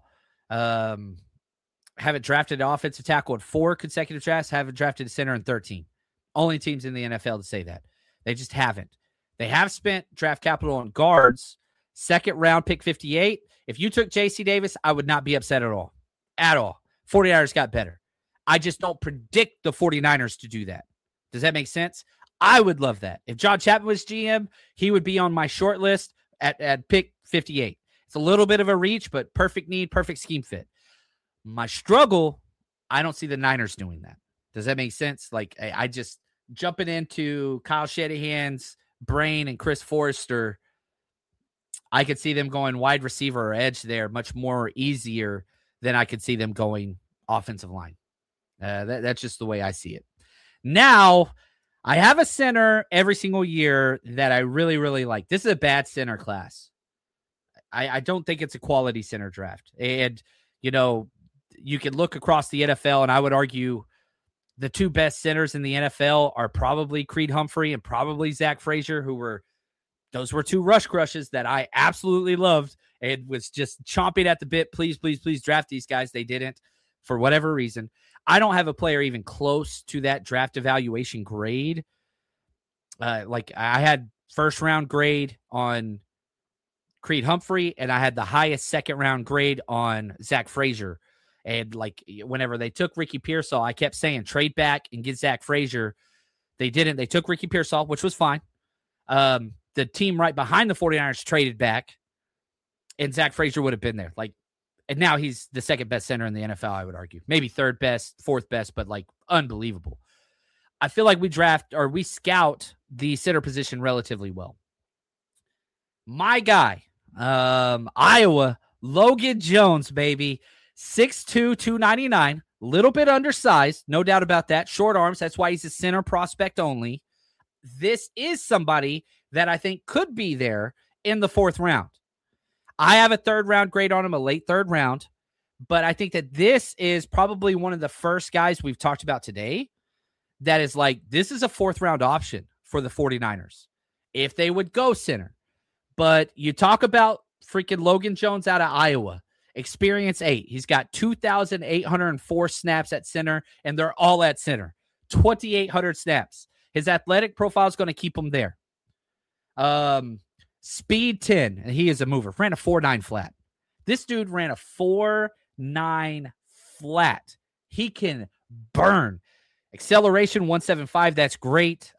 [SPEAKER 4] Haven't drafted an offensive tackle in 4 consecutive drafts. Haven't drafted a center in 13. Only teams in the NFL to say that. They just haven't. They have spent draft capital on guards. Second round, pick 58. If you took J.C. Davis, I would not be upset at all. At all. 49ers got better. I just don't predict the 49ers to do that. Does that make sense? I would love that. If John Chapman was GM, he would be on my short list at pick 58. It's a little bit of a reach, but perfect need, perfect scheme fit. My struggle, I don't see the Niners doing that. Does that make sense? Like, I just jumping into Kyle Shanahan's brain and Chris Forrester, I could see them going wide receiver or edge there much more easier than I could see them going offensive line. That's just the way I see it. Now, I have a center every single year that I really, really like. This is a bad center class. I don't think it's a quality center draft. And, you can look across the NFL, and I would argue the 2 best centers in the NFL are probably Creed Humphrey and probably Zach Frazier, those were 2 rush crushes that I absolutely loved and was just chomping at the bit. Please, please, please draft these guys. They didn't for whatever reason. I don't have a player even close to that draft evaluation grade. Like I had first round grade on Creed Humphrey, and I had the highest second round grade on Zach Frazier. And like whenever they took Ricky Pearsall, I kept saying trade back and get Zach Frazier. They didn't. They took Ricky Pearsall, which was fine. The team right behind the 49ers traded back, and Zach Frazier would have been there. And now he's the second best center in the NFL, I would argue. Maybe third best, fourth best, but unbelievable. I feel like we scout the center position relatively well. My guy, Iowa, Logan Jones, baby. 6'2", 299, little bit undersized, no doubt about that. Short arms, that's why he's a center prospect only. This is somebody that I think could be there in the 4th round. I have a 3rd round grade on him, a late 3rd round, but I think that this is probably one of the first guys we've talked about today that is this is a 4th round option for the 49ers if they would go center. But you talk about freaking Logan Jones out of Iowa. Experience 8. He's got 2,804 snaps at center, and they're all at center. 2,800 snaps. His athletic profile is going to keep him there. Speed 10, and he is a mover. Ran a 4.9 flat. This dude ran a 4.9 flat. He can burn. Acceleration 175. That's great.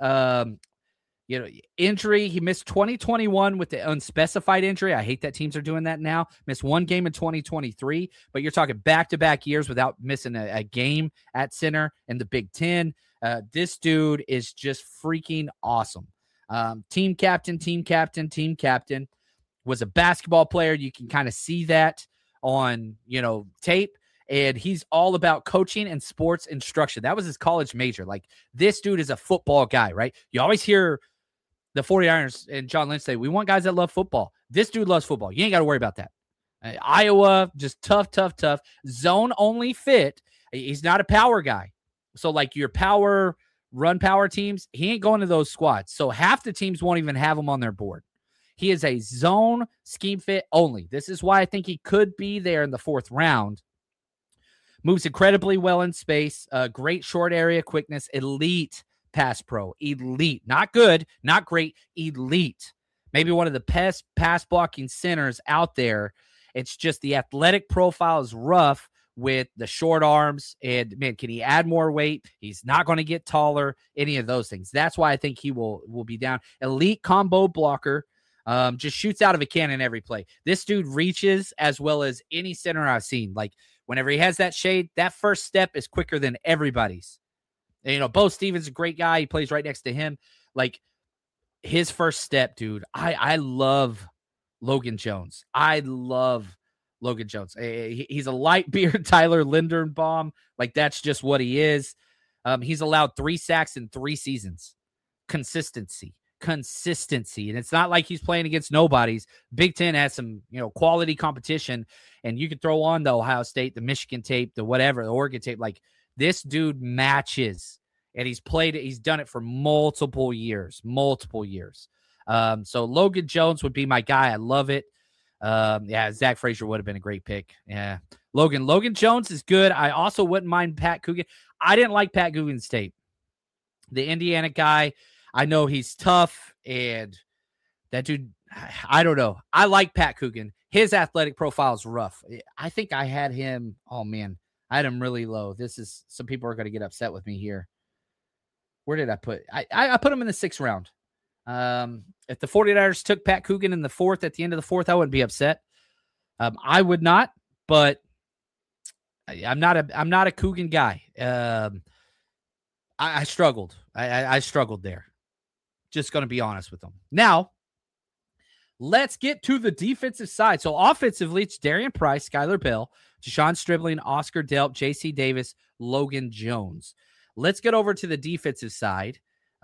[SPEAKER 4] Injury, he missed 2021 with the unspecified injury. I hate that teams are doing that now. Missed 1 game in 2023, but you're talking back-to-back years without missing a game at center in the Big Ten. This dude is just freaking awesome. Team captain, was a basketball player. You can kind of see that on, tape. And he's all about coaching and sports instruction. That was his college major. This dude is a football guy, right? You always hear the 49ers and John Lynch say, we want guys that love football. This dude loves football. You ain't got to worry about that. Iowa, just tough. Zone only fit. He's not a power guy. So your run power teams, he ain't going to those squads. So half the teams won't even have him on their board. He is a zone scheme fit only. This is why I think he could be there in the 4th round. Moves incredibly well in space. Great short area quickness. Elite pass pro. Elite. Not good. Not great. Elite. Maybe one of the best pass blocking centers out there. It's just the athletic profile is rough with the short arms. And, man, can he add more weight? He's not going to get taller. Any of those things. That's why I think he will be down. Elite combo blocker. Just shoots out of a cannon every play. This dude reaches as well as any center I've seen. Whenever he has that shade, that first step is quicker than everybody's. And, Bo Stevens is a great guy. He plays right next to him. His first step, dude, I love Logan Jones. I love Logan Jones. He's a light beard Tyler Linderbaum. That's just what he is. He's allowed 3 sacks in 3 seasons. Consistency. consistency. And it's not like he's playing against nobodies. Big Ten has some, quality competition, and you can throw on the Ohio State, the Michigan tape, the whatever, the Oregon tape. Like, this dude matches, and he's done it for multiple years. So Logan Jones would be my guy. I love it. Zach Frazier would have been a great pick. Yeah. Logan Jones is good. I also wouldn't mind Pat Coogan. I didn't like Pat Coogan's tape. The Indiana guy, I know he's tough, and that dude, I don't know. I like Pat Coogan. His athletic profile is rough. I think I had him. Oh, man. I had him really low. Some people are going to get upset with me here. Where did I put? I put him in the 6th round. If the 49ers took Pat Coogan in the 4th, at the end of the 4th, I wouldn't be upset. I would not, but I'm not a Coogan guy. I struggled. I struggled there. Just going to be honest with them. Now, let's get to the defensive side. So offensively, it's Darian Price, Skylar Bell, Deshaun Stribling, Oscar Delp, J.C. Davis, Logan Jones. Let's get over to the defensive side.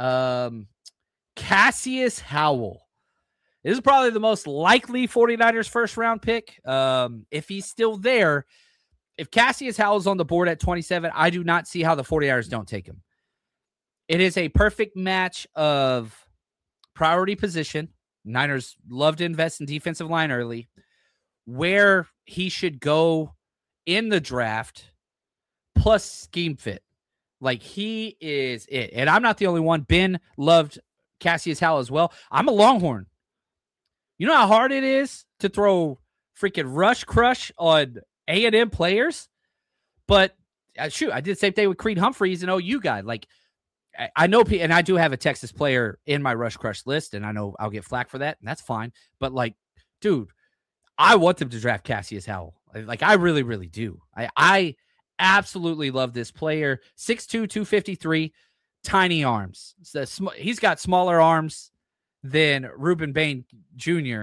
[SPEAKER 4] Cassius Howell. This is probably the most likely 49ers first-round pick. If he's still there, if Cassius Howell's on the board at 27, I do not see how the 49ers don't take him. It is a perfect match of priority position. Niners love to invest in defensive line early. Where he should go in the draft, plus scheme fit. Like, he is it. And I'm not the only one. Ben loved Cassius Howell as well. I'm a Longhorn. You know how hard it is to throw freaking rush crush on A&M players? But, I did the same thing with Creed Humphreys, an OU guy. Like, I know, and I do have a Texas player in my rush crush list, and I know I'll get flack for that, and that's fine. But, like, dude, I want them to draft Cassius Howell. Like, I really, really do. I absolutely love this player. 6'2", 253, tiny arms. So he's got smaller arms than Ruben Bain Jr.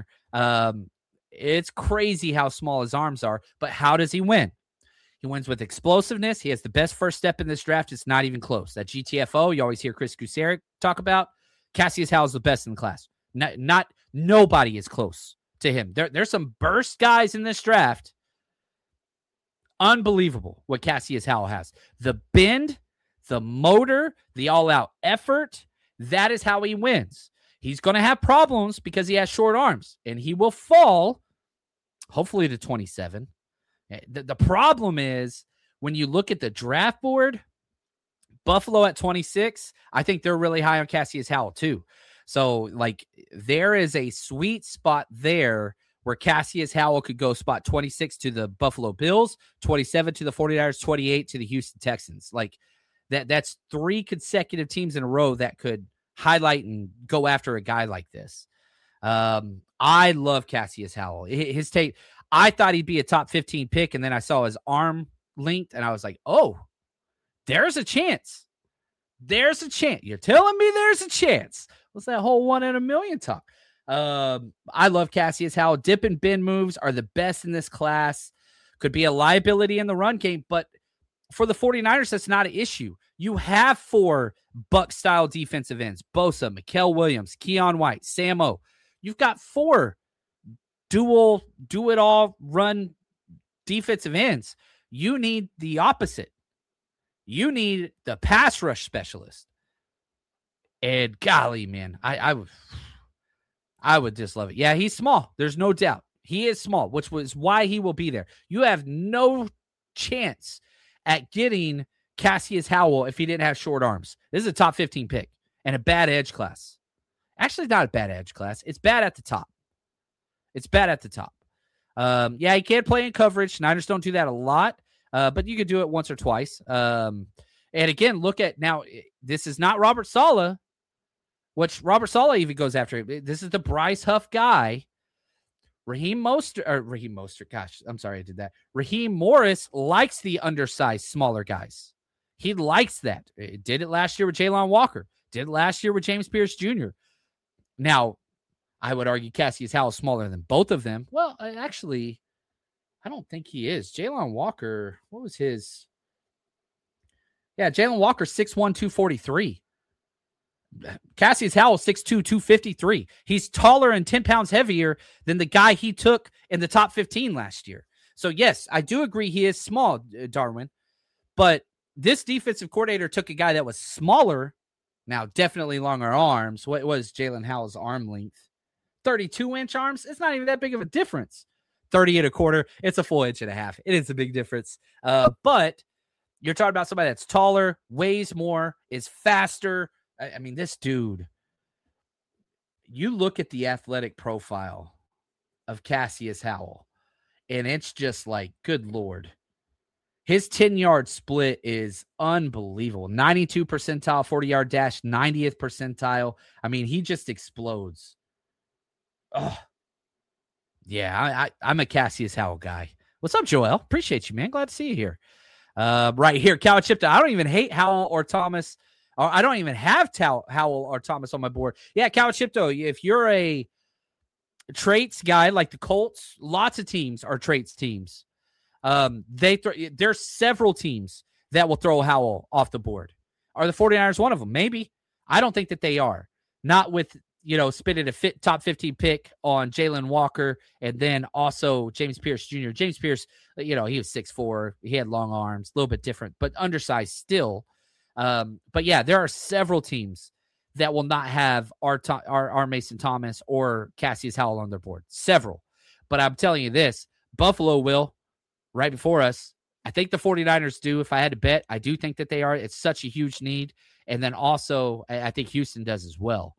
[SPEAKER 4] It's crazy how small his arms are, but how does he win? He wins with explosiveness. He has the best first step in this draft. It's not even close. That GTFO, you always hear Chris Gusaric talk about. Cassius Howell is the best in the class. Nobody is close to him. There's some burst guys in this draft. Unbelievable what Cassius Howell has. The bend, the motor, the all-out effort, that is how he wins. He's going to have problems because he has short arms, and he will fall, hopefully, to 27. The problem is when you look at the draft board, Buffalo at 26, I think they're really high on Cassius Howell too. So, like, there is a sweet spot there where Cassius Howell could go spot 26 to the Buffalo Bills, 27 to the 49ers, 28 to the Houston Texans. Like, that's 3 consecutive teams in a row that could highlight and go after a guy like this. I love Cassius Howell. His tape, I thought he'd be a top 15 pick, and then I saw his arm linked, and I was like, oh, there's a chance. There's a chance. You're telling me there's a chance. What's that whole 1 in a million talk? I love Cassius Howell. Dip and bend moves are the best in this class. Could be a liability in the run game, but for the 49ers, that's not an issue. You have 4 Buck-style defensive ends. Bosa, Mikael Williams, Keon White, Sam O. You've got 4 dual, do-it-all run defensive ends. You need the opposite. You need the pass rush specialist. And golly, man, I would just love it. Yeah, he's small. There's no doubt. He is small, which was why he will be there. You have no chance at getting Cassius Howell if he didn't have short arms. This is a top 15 pick and a bad edge class. Actually, not a bad edge class. It's bad at the top. It's bad at the top. Yeah, he can't play in coverage. Niners don't do that a lot, but you could do it once or twice. And again, look at now, this is not Robert Saleh, which Robert Saleh even goes after. This is the Bryce Huff guy. Raheem Mostert. Gosh, I'm sorry I did that. Raheem Morris likes the undersized, smaller guys. He likes that. It did it last year with Jalon Walker. Did it last year with James Pierce Jr. Now, I would argue Cassius Howell is smaller than both of them. Well, actually, I don't think he is. Jalon Walker, what was his? Yeah, Jalon Walker, 6'1", 243. Cassius Howell, 6'2", 253. He's taller and 10 pounds heavier than the guy he took in the top 15 last year. So, yes, I do agree he is small, Darwin. But this defensive coordinator took a guy that was smaller, now definitely longer arms. What was Jalen Howell's arm length? 32-inch arms? It's not even that big of a difference. 30 and a quarter. It's a full inch and a half. It is a big difference. But you're talking about somebody that's taller, weighs more, is faster. I mean, this dude, you look at the athletic profile of Cassius Howell, and it's just like, good Lord. His 10-yard split is unbelievable. 92 percentile, 40-yard dash, 90th percentile. I mean, he just explodes. Oh, yeah, I'm a Cassius Howell guy. What's up, Joel? Appreciate you, man. Glad to see you here. Right here, Cal Chipta. I don't even hate Howell or Thomas. Or I don't even have Howell or Thomas on my board. Yeah, Cal Chipto, if you're a traits guy like the Colts, lots of teams are traits teams. There's several teams that will throw Howell off the board. Are the 49ers one of them? Maybe. I don't think that they are. Not with, spending a top 15 pick on Jalen Walker and then also James Pierce Jr. James Pierce, he was 6'4". He had long arms, a little bit different, but undersized still. But yeah, there are several teams that will not have our Mason Thomas or Cassius Howell on their board. Several. But I'm telling you this, Buffalo will right before us. I think the 49ers do. If I had to bet, I do think that they are. It's such a huge need. And then also, I think Houston does as well.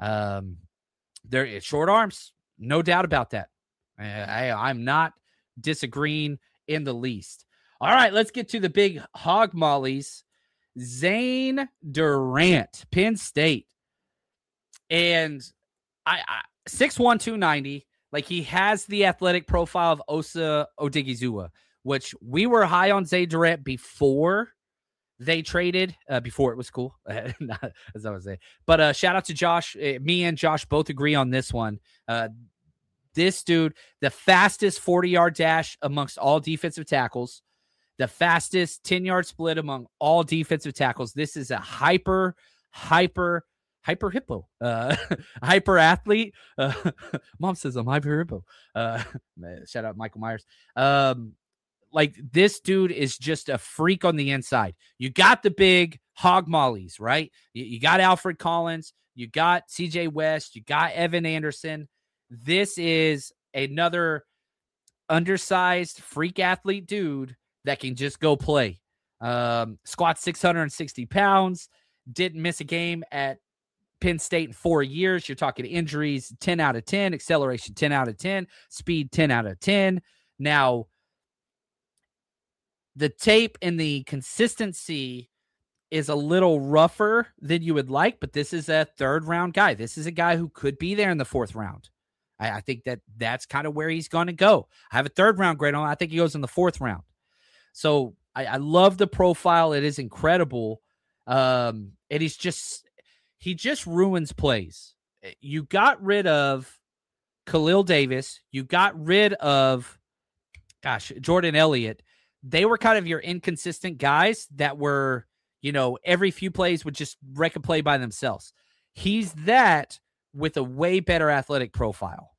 [SPEAKER 4] It's short arms. No doubt about that. I'm not disagreeing in the least. All right, let's get to the big hog mollies. Zane Durant, Penn State. And I 6'1", 290. Like, he has the athletic profile of Osa Odigizua, which we were high on Zane Durant before they traded, before it was cool. As I was saying. But shout out to Josh. Me and Josh both agree on this one. This dude, the fastest 40-yard dash amongst all defensive tackles. The fastest 10-yard split among all defensive tackles. This is a hyper hippo, hyper athlete. Mom says I'm hyper hippo. Shout out Michael Myers. Like, this dude is just a freak on the inside. You got the big hog mollies, right? You got Alfred Collins. You got CJ West. You got Evan Anderson. This is another undersized freak athlete dude that can just go play. Squat 660 pounds. Didn't miss a game at Penn State in 4 years. You're talking injuries, 10 out of 10. Acceleration, 10 out of 10. Speed, 10 out of 10. Now, the tape and the consistency is a little rougher than you would like, but this is a third-round guy. This is a guy who could be there in the fourth round. I think that's kind of where he's going to go. I have a third-round grade on him. I think he goes in the fourth round. So I love the profile. It is incredible. And he just ruins plays. You got rid of Khalil Davis. You got rid of, Jordan Elliott. They were kind of your inconsistent guys that were, every few plays would just wreck a play by themselves. He's that with a way better athletic profile.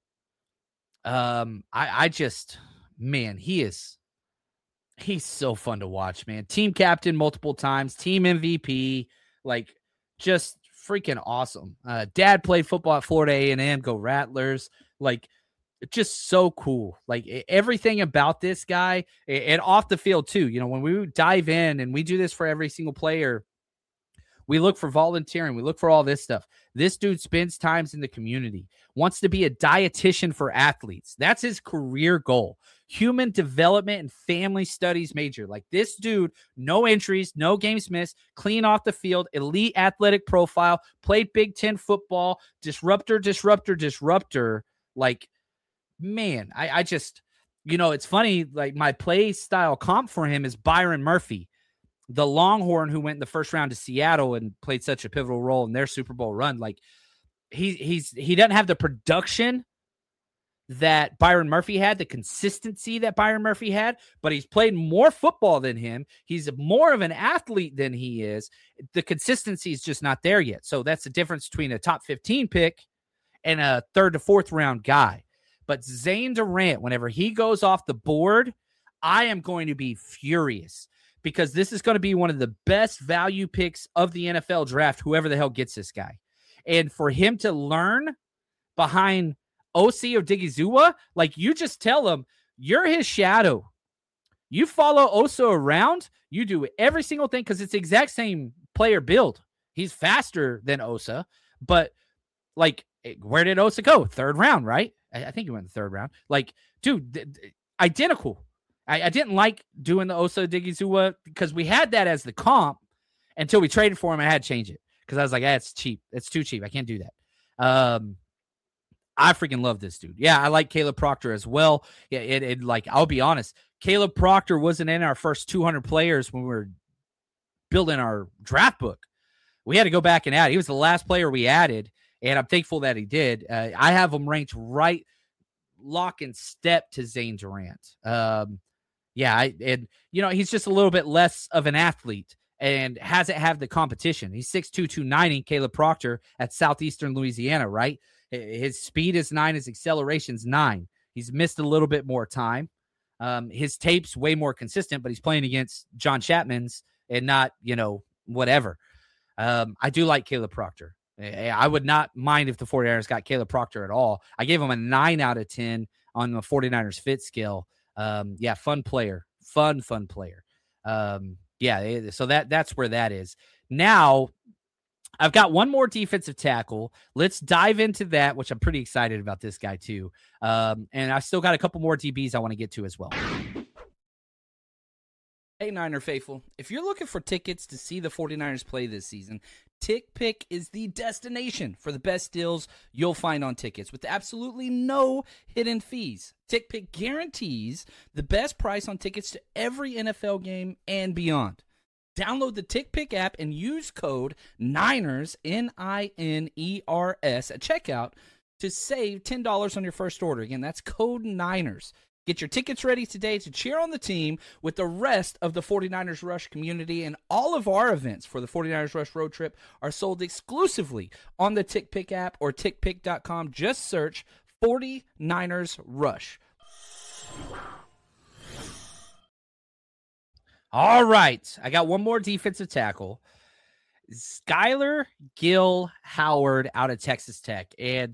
[SPEAKER 4] He's so fun to watch, man. Team captain multiple times, team MVP, like, just freaking awesome. Dad played football at Florida A&M, go Rattlers. Like, just so cool. Like, everything about this guy, and off the field too. When we dive in, and we do this for every single player, we look for volunteering. We look for all this stuff. This dude spends times in the community, wants to be a dietitian for athletes. That's his career goal. Human development and family studies major. Like, this dude, no injuries, no games missed, clean off the field, elite athletic profile, played Big Ten football, disruptor. Like, man, I just, it's funny. Like, my play style comp for him is Byron Murphy, the Longhorn who went in the first round to Seattle and played such a pivotal role in their Super Bowl run. Like, he doesn't have the production that Byron Murphy had, the consistency that Byron Murphy had, but he's played more football than him. He's more of an athlete than he is. The consistency is just not there yet. So that's the difference between a top 15 pick and a 3rd to 4th round guy. But Zane Durant, whenever he goes off the board, I am going to be furious because this is going to be one of the best value picks of the NFL draft, whoever the hell gets this guy. And for him to learn behind Osi Odigizua, like, you just tell him you're his shadow. You follow Osa around, you do every single thing because it's the exact same player build. He's faster than Osa, but like, where did Osa go? 3rd round, right? I think he went in the 3rd round. Like, dude, identical. I didn't like doing the Osa Odigizua because we had that as the comp until we traded for him. I had to change it because I was like, it's cheap. It's too cheap. I can't do that. I freaking love this dude. Yeah, I like Caleb Proctor as well. Yeah, like, I'll be honest, Caleb Proctor wasn't in our first 200 players when we were building our draft book. We had to go back and add. He was the last player we added, and I'm thankful that he did. I have him ranked right lock and step to Zane Durant. He's just a little bit less of an athlete and hasn't had the competition. He's 6'2", 290, Caleb Proctor at Southeastern Louisiana, right? His speed is 9. His acceleration's 9. He's missed a little bit more time. His tape's way more consistent, but he's playing against John Chapman's and not, whatever. I do like Caleb Proctor. I would not mind if the 49ers got Caleb Proctor at all. I gave him a 9 out of 10 on the 49ers fit scale. Fun player. Fun player. So that's where that is. Now, I've got one more defensive tackle. Let's dive into that, which I'm pretty excited about this guy too. And I still got a couple more DBs I want to get to as well. Hey, Niner faithful, if you're looking for tickets to see the 49ers play this season, TickPick is the destination for the best deals you'll find on tickets with absolutely no hidden fees. TickPick guarantees the best price on tickets to every NFL game and beyond. Download the TickPick app and use code NINERS, NINERS, at checkout to save $10 on your first order. Again, that's code NINERS. Get your tickets ready today to cheer on the team with the rest of the 49ers Rush community, and all of our events for the 49ers Rush road trip are sold exclusively on the TickPick app or tickpick.com. Just search 49ers Rush. All right, I got one more defensive tackle. Skylar Gill Howard out of Texas Tech. And,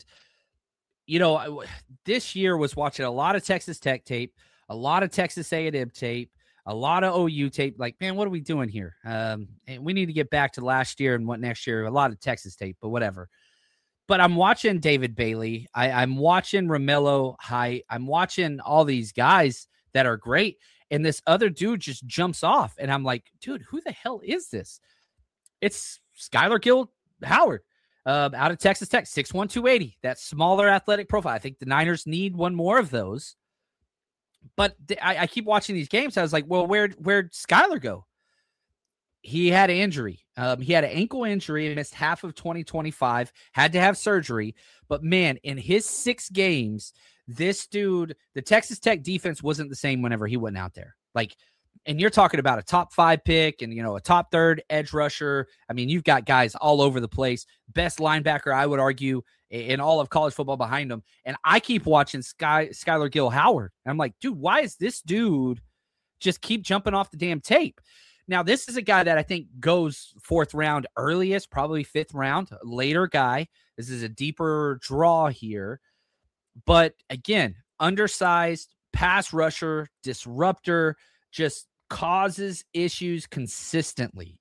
[SPEAKER 4] this year was watching a lot of Texas Tech tape, a lot of Texas A&M tape, a lot of OU tape. Like, man, what are we doing here? And we need to get back to last year and what next year, a lot of Texas tape, but whatever. But I'm watching David Bailey. I'm watching Romello Height. I'm watching all these guys that are great. And this other dude just jumps off. And I'm like, dude, who the hell is this? It's Skylar Gill Howard out of Texas Tech, 6'1", 280. That smaller athletic profile. I think the Niners need one more of those. But I keep watching these games. I was like, well, where'd Skylar go? He had an injury. He had an ankle injury and missed half of 2025, had to have surgery. But, man, in his 6 games, this dude, the Texas Tech defense wasn't the same whenever he went out there. Like, and you're talking about a top 5 pick and, a top 3rd edge rusher. I mean, you've got guys all over the place. Best linebacker, I would argue, in all of college football behind him. And I keep watching Skylar Gill Howard. And I'm like, dude, why is this dude just keep jumping off the damn tape? Now, this is a guy that I think goes 4th round earliest, probably 5th round, later guy. This is a deeper draw here. But again, undersized, pass rusher, disruptor, just causes issues consistently.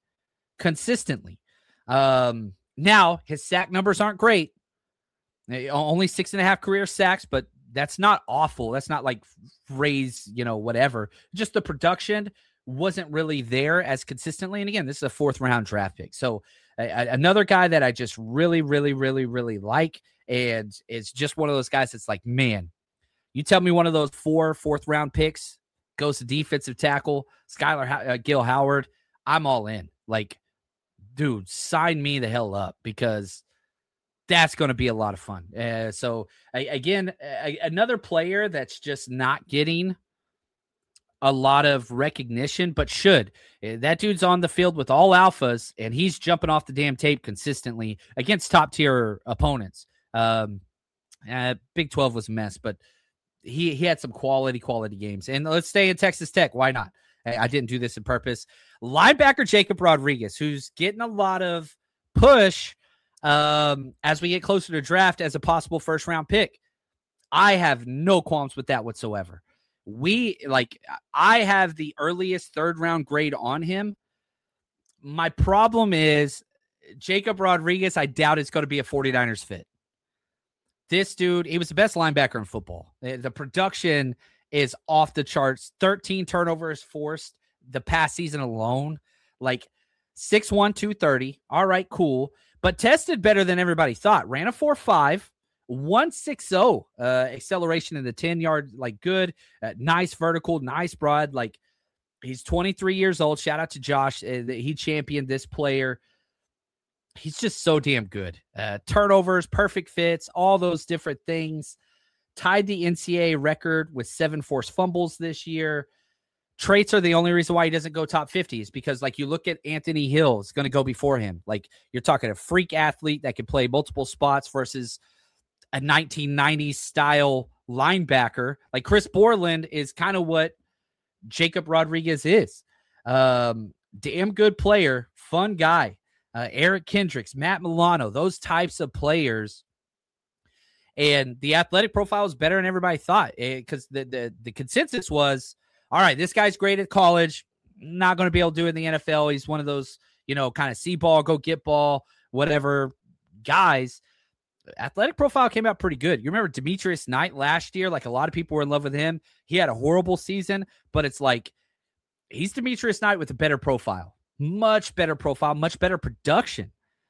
[SPEAKER 4] Now, his sack numbers aren't great. Only 6.5 career sacks, but that's not awful. That's not like raise, whatever. Just the production wasn't really there as consistently. And again, this is a 4th round draft pick. So another guy that I just really, really, really, really like. And it's just one of those guys that's like, man, you tell me one of those 4th round picks goes to defensive tackle, Skylar Gill Howard, I'm all in. Like, dude, sign me the hell up because That's going to be a lot of fun. Another player that's just not getting a lot of recognition, but should. That dude's on the field with all alphas, and he's jumping off the damn tape consistently against top-tier opponents. Big 12 was a mess, but he had some quality games. And let's stay in Texas Tech. Why not? I didn't do this on purpose. Linebacker Jacob Rodriguez, who's getting a lot of push as we get closer to draft as a possible first-round pick. I have no qualms with that whatsoever. I have the earliest third-round grade on him. My problem is Jacob Rodriguez, I doubt it's going to be a 49ers fit. This dude, he was the best linebacker in football. The production is off the charts. 13 turnovers forced the past season alone. 6'1", 230. All right, cool. But tested better than everybody thought. Ran a 4.5. 160 acceleration in the 10-yard, good, nice vertical, nice broad. He's 23 years old. Shout out to Josh. He championed this player. He's just so damn good. Turnovers, perfect fits, all those different things. Tied the NCAA record with 7 forced fumbles this year. Traits are the only reason why he doesn't go top 50 is because, you look at Anthony Hill, is going to go before him. You're talking a freak athlete that can play multiple spots versus a 1990s style linebacker. Chris Borland is kind of what Jacob Rodriguez is. Damn good player, fun guy. Eric Kendricks, Matt Milano, those types of players. And the athletic profile is better than everybody thought because the consensus was, all right, this guy's great at college, not going to be able to do it in the NFL. He's one of those, kind of see ball, go get ball, whatever guys. Athletic profile came out pretty good. You remember Demetrius Knight last year? A lot of people were in love with him. He had a horrible season, but it's he's Demetrius Knight with a better profile. Much better profile, much better production.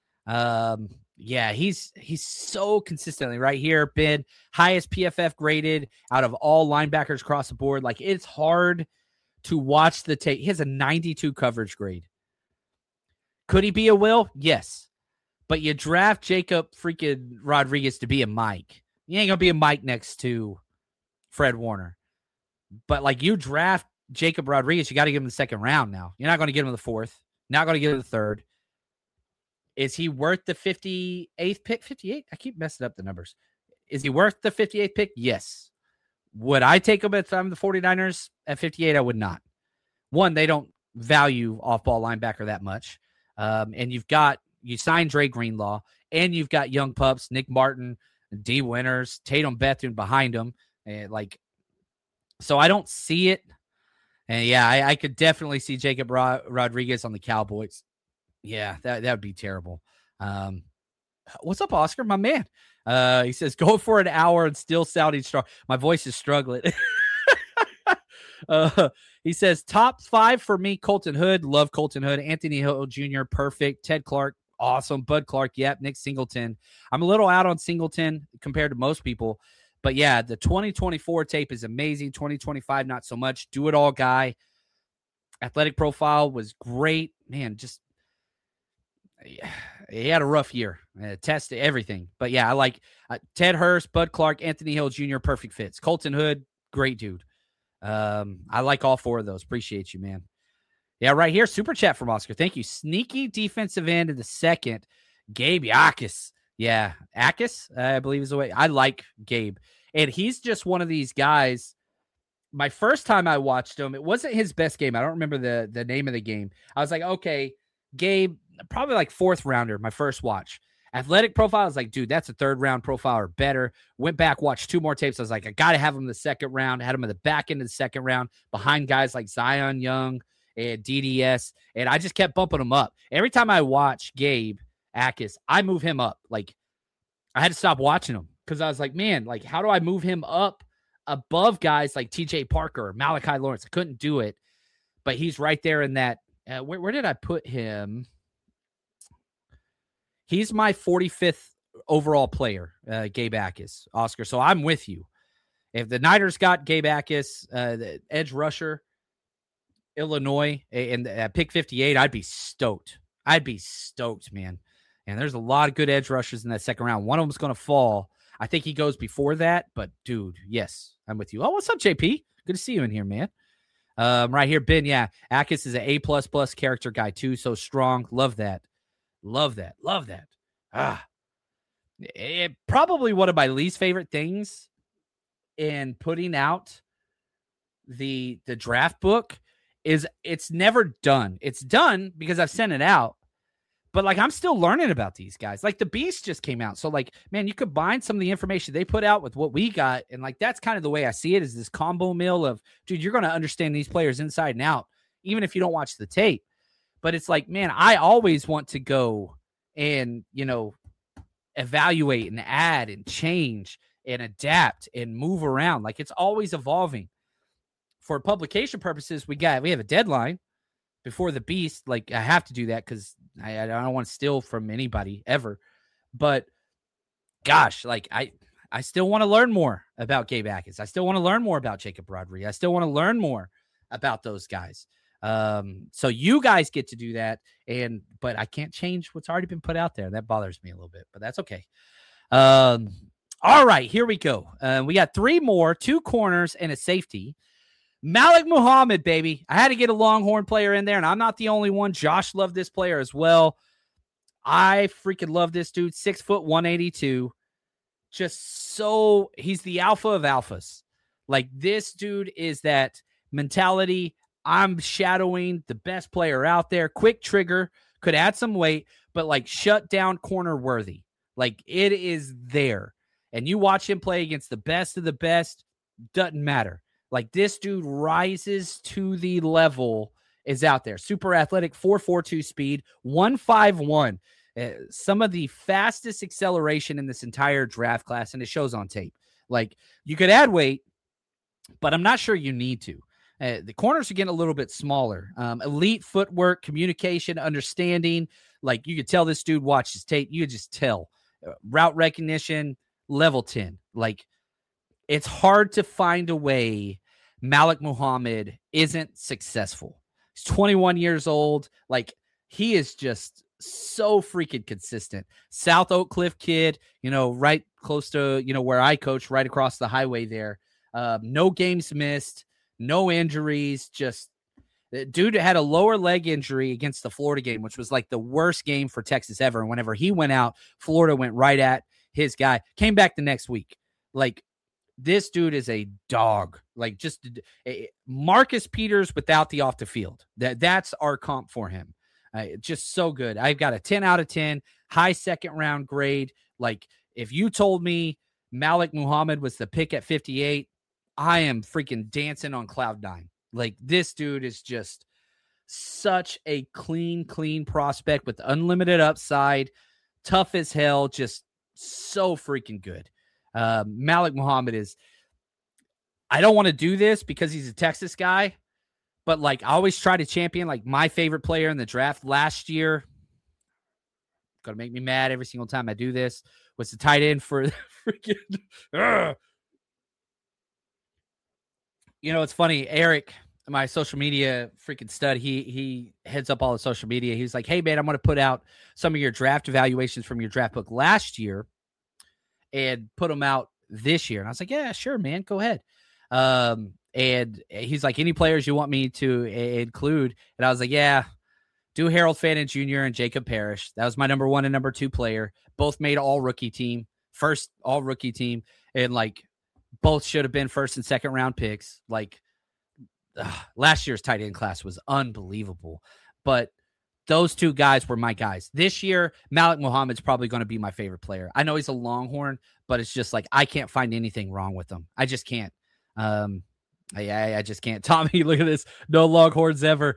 [SPEAKER 4] He's so consistently right here. Been highest PFF graded out of all linebackers across the board. It's hard to watch the tape. He has a 92 coverage grade. Could he be a Will? Yes. But you draft Jacob freaking Rodriguez to be a Mike. You ain't going to be a Mike next to Fred Warner. But you draft Jacob Rodriguez, you got to give him the second round now. You're not going to get him the fourth. Not going to get him the third. Is he worth the 58th pick? 58? I keep messing up the numbers. Is he worth the 58th pick? Yes. Would I take him if I'm the 49ers at 58? I would not. One, they don't value off-ball linebacker that much. And you signed Dre Greenlaw, and you've got young pups, Nick Martin, D. Winters, Tatum Bethune behind him. So I don't see it. And yeah, I could definitely see Jacob Rodriguez on the Cowboys. Yeah, that would be terrible. What's up, Oscar? My man. He says, go for an hour and still sounding strong. My voice is struggling. He says, top 5 for me, Colton Hood. Love Colton Hood. Anthony Hill Jr., perfect. Ted Clark, awesome. Bud Clark, yep. Nick Singleton. I'm a little out on Singleton compared to most people. But yeah, the 2024 tape is amazing. 2025, not so much. Do it all guy. Athletic profile was great. Man, just he had a rough year. Tested everything. But yeah, I like Ted Hurst, Bud Clark, Anthony Hill Jr., perfect fits. Colton Hood, great dude. I like all 4 of those. Appreciate you, man. Yeah, right here, super chat from Oscar. Thank you. Sneaky defensive end in the second, Gabe Yakis. Yeah, Akis, I believe is the way. I like Gabe. And he's just one of these guys. My first time I watched him, it wasn't his best game. I don't remember the name of the game. I was like, okay, Gabe, probably 4th rounder, my first watch. Athletic profile, I was like, dude, that's a 3rd round profile or better. Went back, watched 2 more tapes. I was like, I got to have him in the 2nd round. Had him in the back end of the 2nd round behind guys like Zion Young and DDS. And I just kept bumping him up. Every time I watch Gabe Akis, I move him up. I had to stop watching him because I was like, man, how do I move him up above guys like TJ Parker or Malachi Lawrence? I couldn't do it, but he's right there in that. Where did I put him? He's my 45th overall player, Gabe Akis, Oscar. So I'm with you. If the Niners got Gabe Akis, the edge rusher, Illinois, and at pick 58, I'd be stoked. Man. And there's a lot of good edge rushers in that second round. One of them's going to fall. I think he goes before that, but dude, yes, I'm with you. Oh, what's up, JP? Good to see you in here, man. Right here, Ben. Yeah, Akis is an A++ character guy too. So strong. Love that. Love that. Love that. Probably one of my least favorite things in putting out the draft book is it's never done. It's done because I've sent it out. But, like, I'm still learning about these guys. Like, the Beast just came out. So, like, man, you combine some of the information they put out with what we got. And, like, that's kind of the way I see it is this combo meal of, dude, you're going to understand these players inside and out, even if you don't watch the tape. But it's like, man, I always want to go and, you know, evaluate and add and change and adapt and move around. Like, it's always evolving. For publication purposes, we have a deadline before the Beast. Like, I have to do that because I don't want to steal from anybody ever. But gosh, like I still want to learn more about Gabe Akins. I still want to learn more about Jacob Rodriguez. I still want to learn more about those guys. So you guys get to do that. But I can't change what's already been put out there. That bothers me a little bit, but that's okay. All right, here we go. We got 3 more, 2 corners and a safety. Malik Muhammad, baby. I had to get a Longhorn player in there, and I'm not the only one. Josh loved this player as well. I freaking love this dude. 6 foot, 182. Just so he's the alpha of alphas. Like, this dude is that mentality. I'm shadowing the best player out there. Quick trigger, could add some weight, but like shut down corner worthy. Like, it is there. And you watch him play against the best of the best, doesn't matter. Like, this dude rises to the level, is out there. Super athletic, 4.42 speed, 151. Some of the fastest acceleration in this entire draft class, and it shows on tape. Like, you could add weight, but I'm not sure you need to. The corners are getting a little bit smaller. Elite footwork, communication, understanding. Like, you could tell this dude watches tape. You could just tell. Route recognition, level 10. Like, it's hard to find a way Malik Muhammad isn't successful. He's 21 years old. Like, he is just so freaking consistent. South Oak Cliff kid, you know, right close to, you know, where I coach, right across the highway there. No games missed, no injuries. Just, dude had a lower leg injury against the Florida game, which was like the worst game for Texas ever. And whenever he went out, Florida went right at his guy. Came back the next week. Like, this dude is a dog. Like, just Marcus Peters without the off the field. That's our comp for him. Just so good. I've got a 10 out of 10, high second round grade. Like, if you told me Malik Muhammad was the pick at 58, I am freaking dancing on cloud 9. Like, this dude is just such a clean prospect with unlimited upside, tough as hell, just so freaking good. Malik Muhammad is, I don't want to do this because he's a Texas guy, but like, I always try to champion like my favorite player in the draft last year. Gonna make me mad every single time I do this. Was the tight end for freaking You know, it's funny, Eric, my social media freaking stud, he heads up all the social media. He's like, hey man, I'm going to put out some of your draft evaluations from your draft book last year and put them out this year. And I was like, yeah, sure, man, go ahead. And he's like, any players you want me to include? And I was like, yeah, do Harold Fannin Jr. and Jacob Parrish. That was my number 1 and number 2 player. Both made all rookie team, first all rookie team. And like, both should have been first and second round picks. Like, last year's tight end class was unbelievable, but those 2 guys were my guys. This year, Malik Muhammad's probably going to be my favorite player. I know he's a Longhorn, but it's just like, I can't find anything wrong with him. I just can't. I just can't. Tommy, look at this. No Longhorns ever.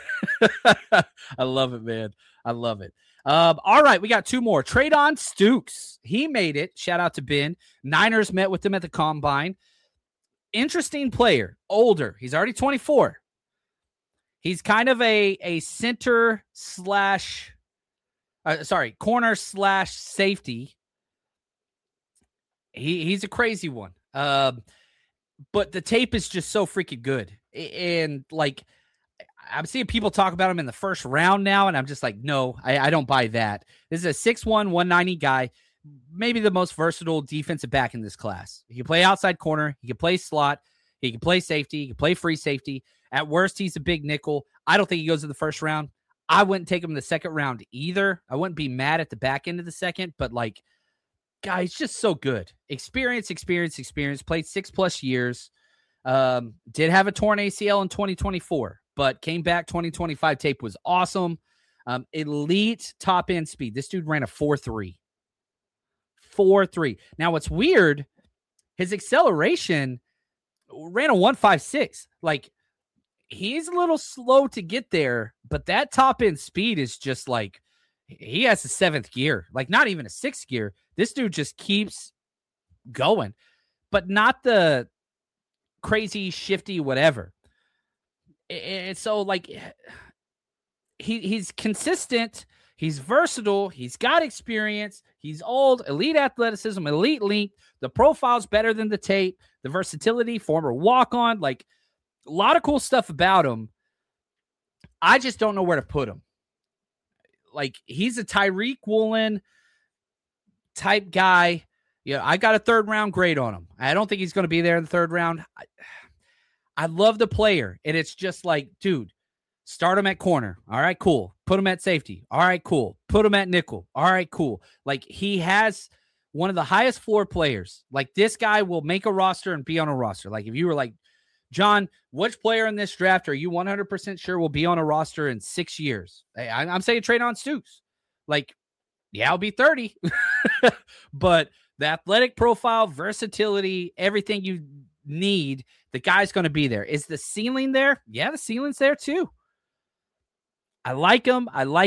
[SPEAKER 4] I love it, man. I love it. All right, we got 2 more. Treydon Stukes. He made it. Shout out to Ben. Niners met with him at the Combine. Interesting player. Older. He's already 24. He's kind of a center slash, corner slash safety. He's a crazy one. But the tape is just so freaking good. And like, I'm seeing people talk about him in the first round now, and I'm just like, no, I don't buy that. This is a 6'1", 190 guy, maybe the most versatile defensive back in this class. He can play outside corner. He can play slot. He can play safety. He can play free safety. At worst, he's a big nickel. I don't think he goes in the first round. I wouldn't take him in the second round either. I wouldn't be mad at the back end of the second, but like, guy, he's just so good. Experience. Played 6+ years. Did have a torn ACL in 2024, but came back. 2025 tape was awesome. Elite top end speed. This dude ran a 4.3. 4.3. Now, what's weird, his acceleration ran a 1.56. Like, he's a little slow to get there, but that top end speed is just like, he has a 7th gear, like not even a 6th gear. This dude just keeps going, but not the crazy shifty whatever. And so like he's consistent, he's versatile, he's got experience, he's old, elite athleticism, elite length. The profile's better than the tape, the versatility, former walk-on, like a lot of cool stuff about him. I just don't know where to put him. Like, he's a Tyreek Woolen type guy. Yeah, I got a 3rd round grade on him. I don't think he's going to be there in the 3rd round. I love the player, and it's just like, dude, start him at corner. All right, cool. Put him at safety. All right, cool. Put him at nickel. All right, cool. Like, he has one of the highest floor players. Like, this guy will make a roster and be on a roster. Like, if you were like, John, which player in this draft are you 100% sure will be on a roster in 6 years? I'm saying Treydon Stukes. Like, yeah, I'll be 30. But the athletic profile, versatility, everything you need, the guy's going to be there. Is the ceiling there? Yeah, the ceiling's there too. I like him.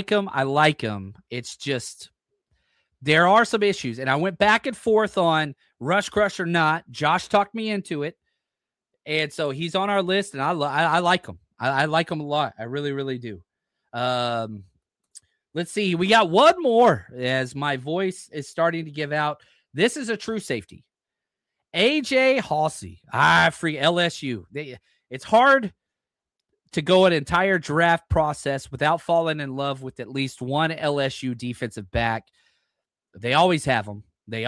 [SPEAKER 4] It's just, there are some issues. And I went back and forth on rush crush or not. Josh talked me into it. And so he's on our list, and I like him. I like him a lot. I really, really do. Let's see. We got one more as my voice is starting to give out. This is a true safety. AJ Halsey. LSU. It's hard to go an entire draft process without falling in love with at least one LSU defensive back. They always have them.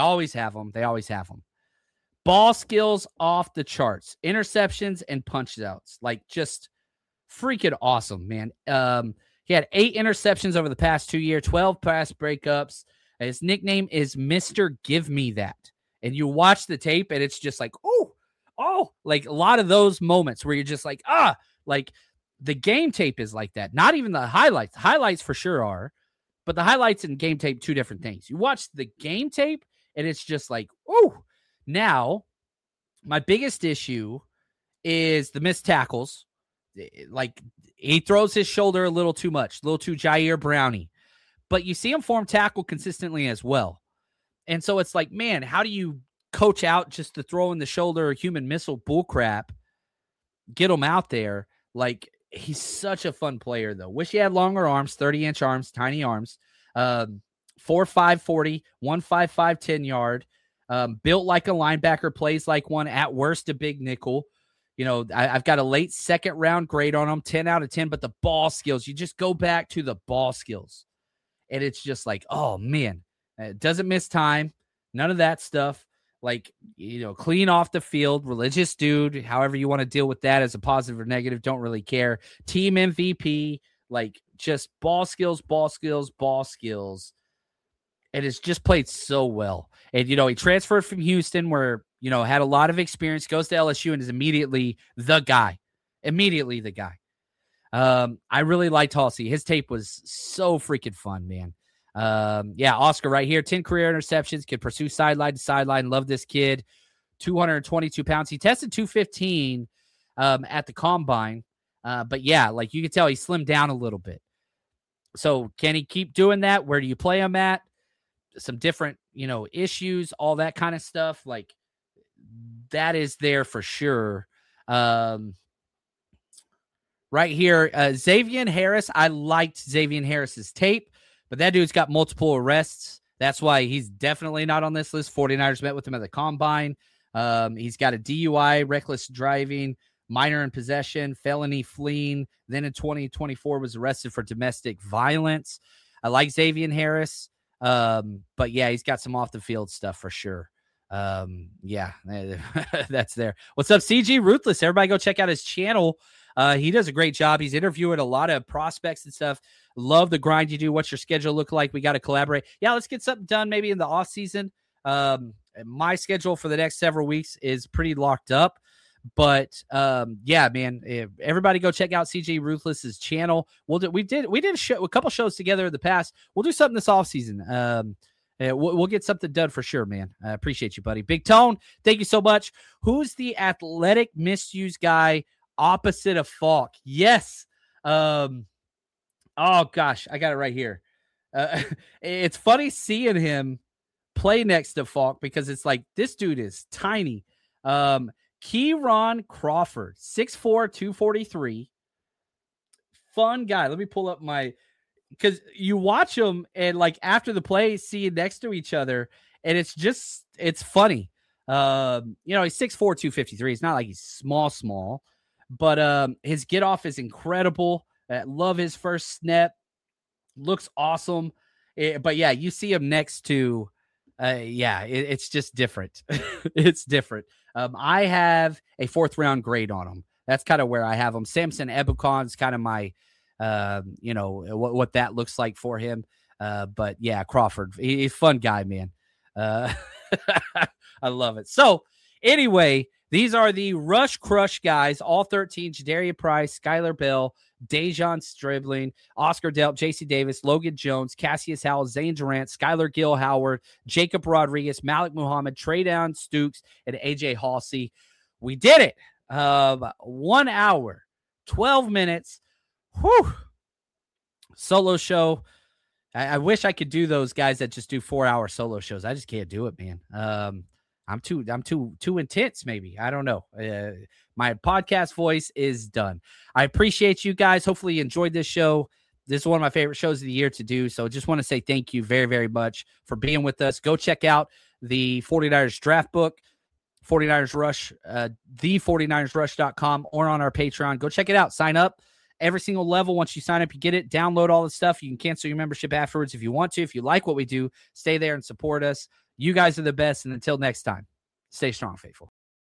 [SPEAKER 4] Ball skills off the charts, interceptions and punch outs, like just freaking awesome, man. He had 8 interceptions over the past 2 years, 12 pass breakups. His nickname is Mr. Give Me That. And you watch the tape and it's just like, oh, like a lot of those moments where you're just like, like the game tape is like that. Not even the highlights. The highlights for sure are, but the highlights and game tape, 2 different things. You watch the game tape and it's just like, Now, my biggest issue is the missed tackles. Like, he throws his shoulder a little too much, a little too Jair Brownie. But you see him form tackle consistently as well. And so it's like, man, how do you coach out just the throw in the shoulder human missile bullcrap? Get him out there. Like, he's such a fun player, though. Wish he had longer arms, 30-inch arms, tiny arms. 4.5 40, 1.55 10-yard. Built like a linebacker, plays like one, at worst a big nickel. You know, I've got a late 2nd round grade on him, 10 out of 10, but the ball skills, you just go back to the ball skills. And it's just like, oh, man, it doesn't miss time. None of that stuff. Like, you know, clean off the field, religious dude, however you want to deal with that as a positive or negative, don't really care. Team MVP, like just ball skills. And it's just played so well. And, you know, he transferred from Houston where, you know, had a lot of experience, goes to LSU and is immediately the guy. I really liked Halsey. His tape was so freaking fun, man. Oscar right here, 10 career interceptions, could pursue sideline to sideline. Love this kid. 222 pounds. He tested 215 at the combine. But yeah, like you can tell he slimmed down a little bit. So can he keep doing that? Where do you play him at? Some different, you know, issues, all that kind of stuff. Like that is there for sure. Right here, Xavier Harris. I liked Xavier Harris's tape, but that dude's got multiple arrests. That's why he's definitely not on this list. 49ers met with him at the combine. He's got a DUI, reckless driving, minor in possession, felony fleeing. Then in 2024 was arrested for domestic violence. I like Xavier Harris. But yeah, he's got some off the field stuff for sure. Yeah, that's there. What's up, CG Ruthless? Everybody go check out his channel. He does a great job. He's interviewing a lot of prospects and stuff. Love the grind you do. What's your schedule look like? We got to collaborate. Yeah, let's get something done maybe in the off season. My schedule for the next several weeks is pretty locked up. But yeah, man, everybody go check out CG Ruthless's channel. We did a couple shows together in the past. We'll do something this offseason. We'll get something done for sure, man. I appreciate you, buddy. Big Tone, thank you so much. Who's the athletic misuse guy opposite of Falk? Yes. Oh gosh, I got it right here. It's funny seeing him play next to Falk because it's like this dude is tiny. Kieran Crawford, 6'4", 243. Fun guy. Let me pull up because you watch him and like after the play, seeing next to each other, and it's funny. He's 6'4", 253. It's not like he's small, but his get off is incredible. Love his first snap. Looks awesome. But yeah, you see him next to, it's just different. It's different. I have a 4th round grade on him. That's kind of where I have him. Samson Ebukon is kind of my, what that looks like for him. But yeah, Crawford, he's a fun guy, man. I love it. So anyway, these are the Rush Crush guys, all 13, Jadaria Price, Skylar Bell, Dejon Stribling, Oscar Delp, J.C. Davis, Logan Jones, Cassius Howell, Zane Durant, Skylar Gill Howard, Jacob Rodriguez, Malik Muhammad, Treydon Stukes, and A.J. Halsey. We did it. 1 hour, 12 minutes. Whew. Solo show. I wish I could do those guys that just do 4-hour solo shows. I just can't do it, man. I'm too intense, maybe. I don't know. My podcast voice is done. I appreciate you guys. Hopefully you enjoyed this show. This is one of my favorite shows of the year to do. So just want to say thank you very, very much for being with us. Go check out the 49ers draft book, 49ers Rush, the49ersrush.com, or on our Patreon. Go check it out. Sign up. Every single level, once you sign up, you get it. Download all the stuff. You can cancel your membership afterwards if you want to. If you like what we do, stay there and support us. You guys are the best. And until next time, stay strong, faithful.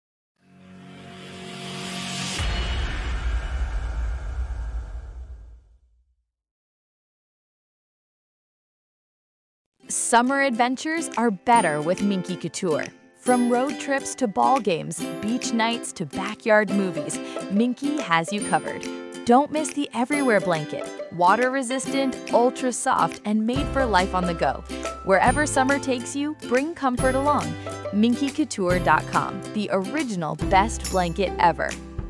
[SPEAKER 2] Summer adventures are better with Minky Couture. From road trips to ball games, beach nights to backyard movies, Minky has you covered. Don't miss the Everywhere blanket. Water-resistant, ultra-soft, and made for life on the go. Wherever summer takes you, bring comfort along. MinkyCouture.com, the original best blanket ever.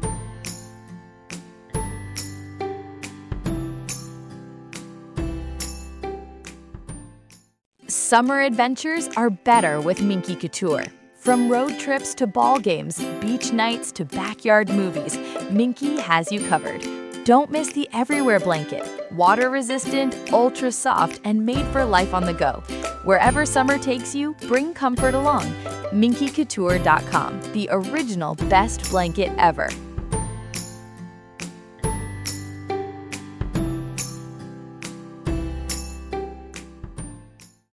[SPEAKER 2] Summer adventures are better with Minky Couture. From road trips to ball games, beach nights to backyard movies, Minky has you covered. Don't miss the Everywhere blanket. Water-resistant, ultra-soft, and made for life on the go. Wherever summer takes you, bring comfort along. MinkyCouture.com, the original best blanket ever.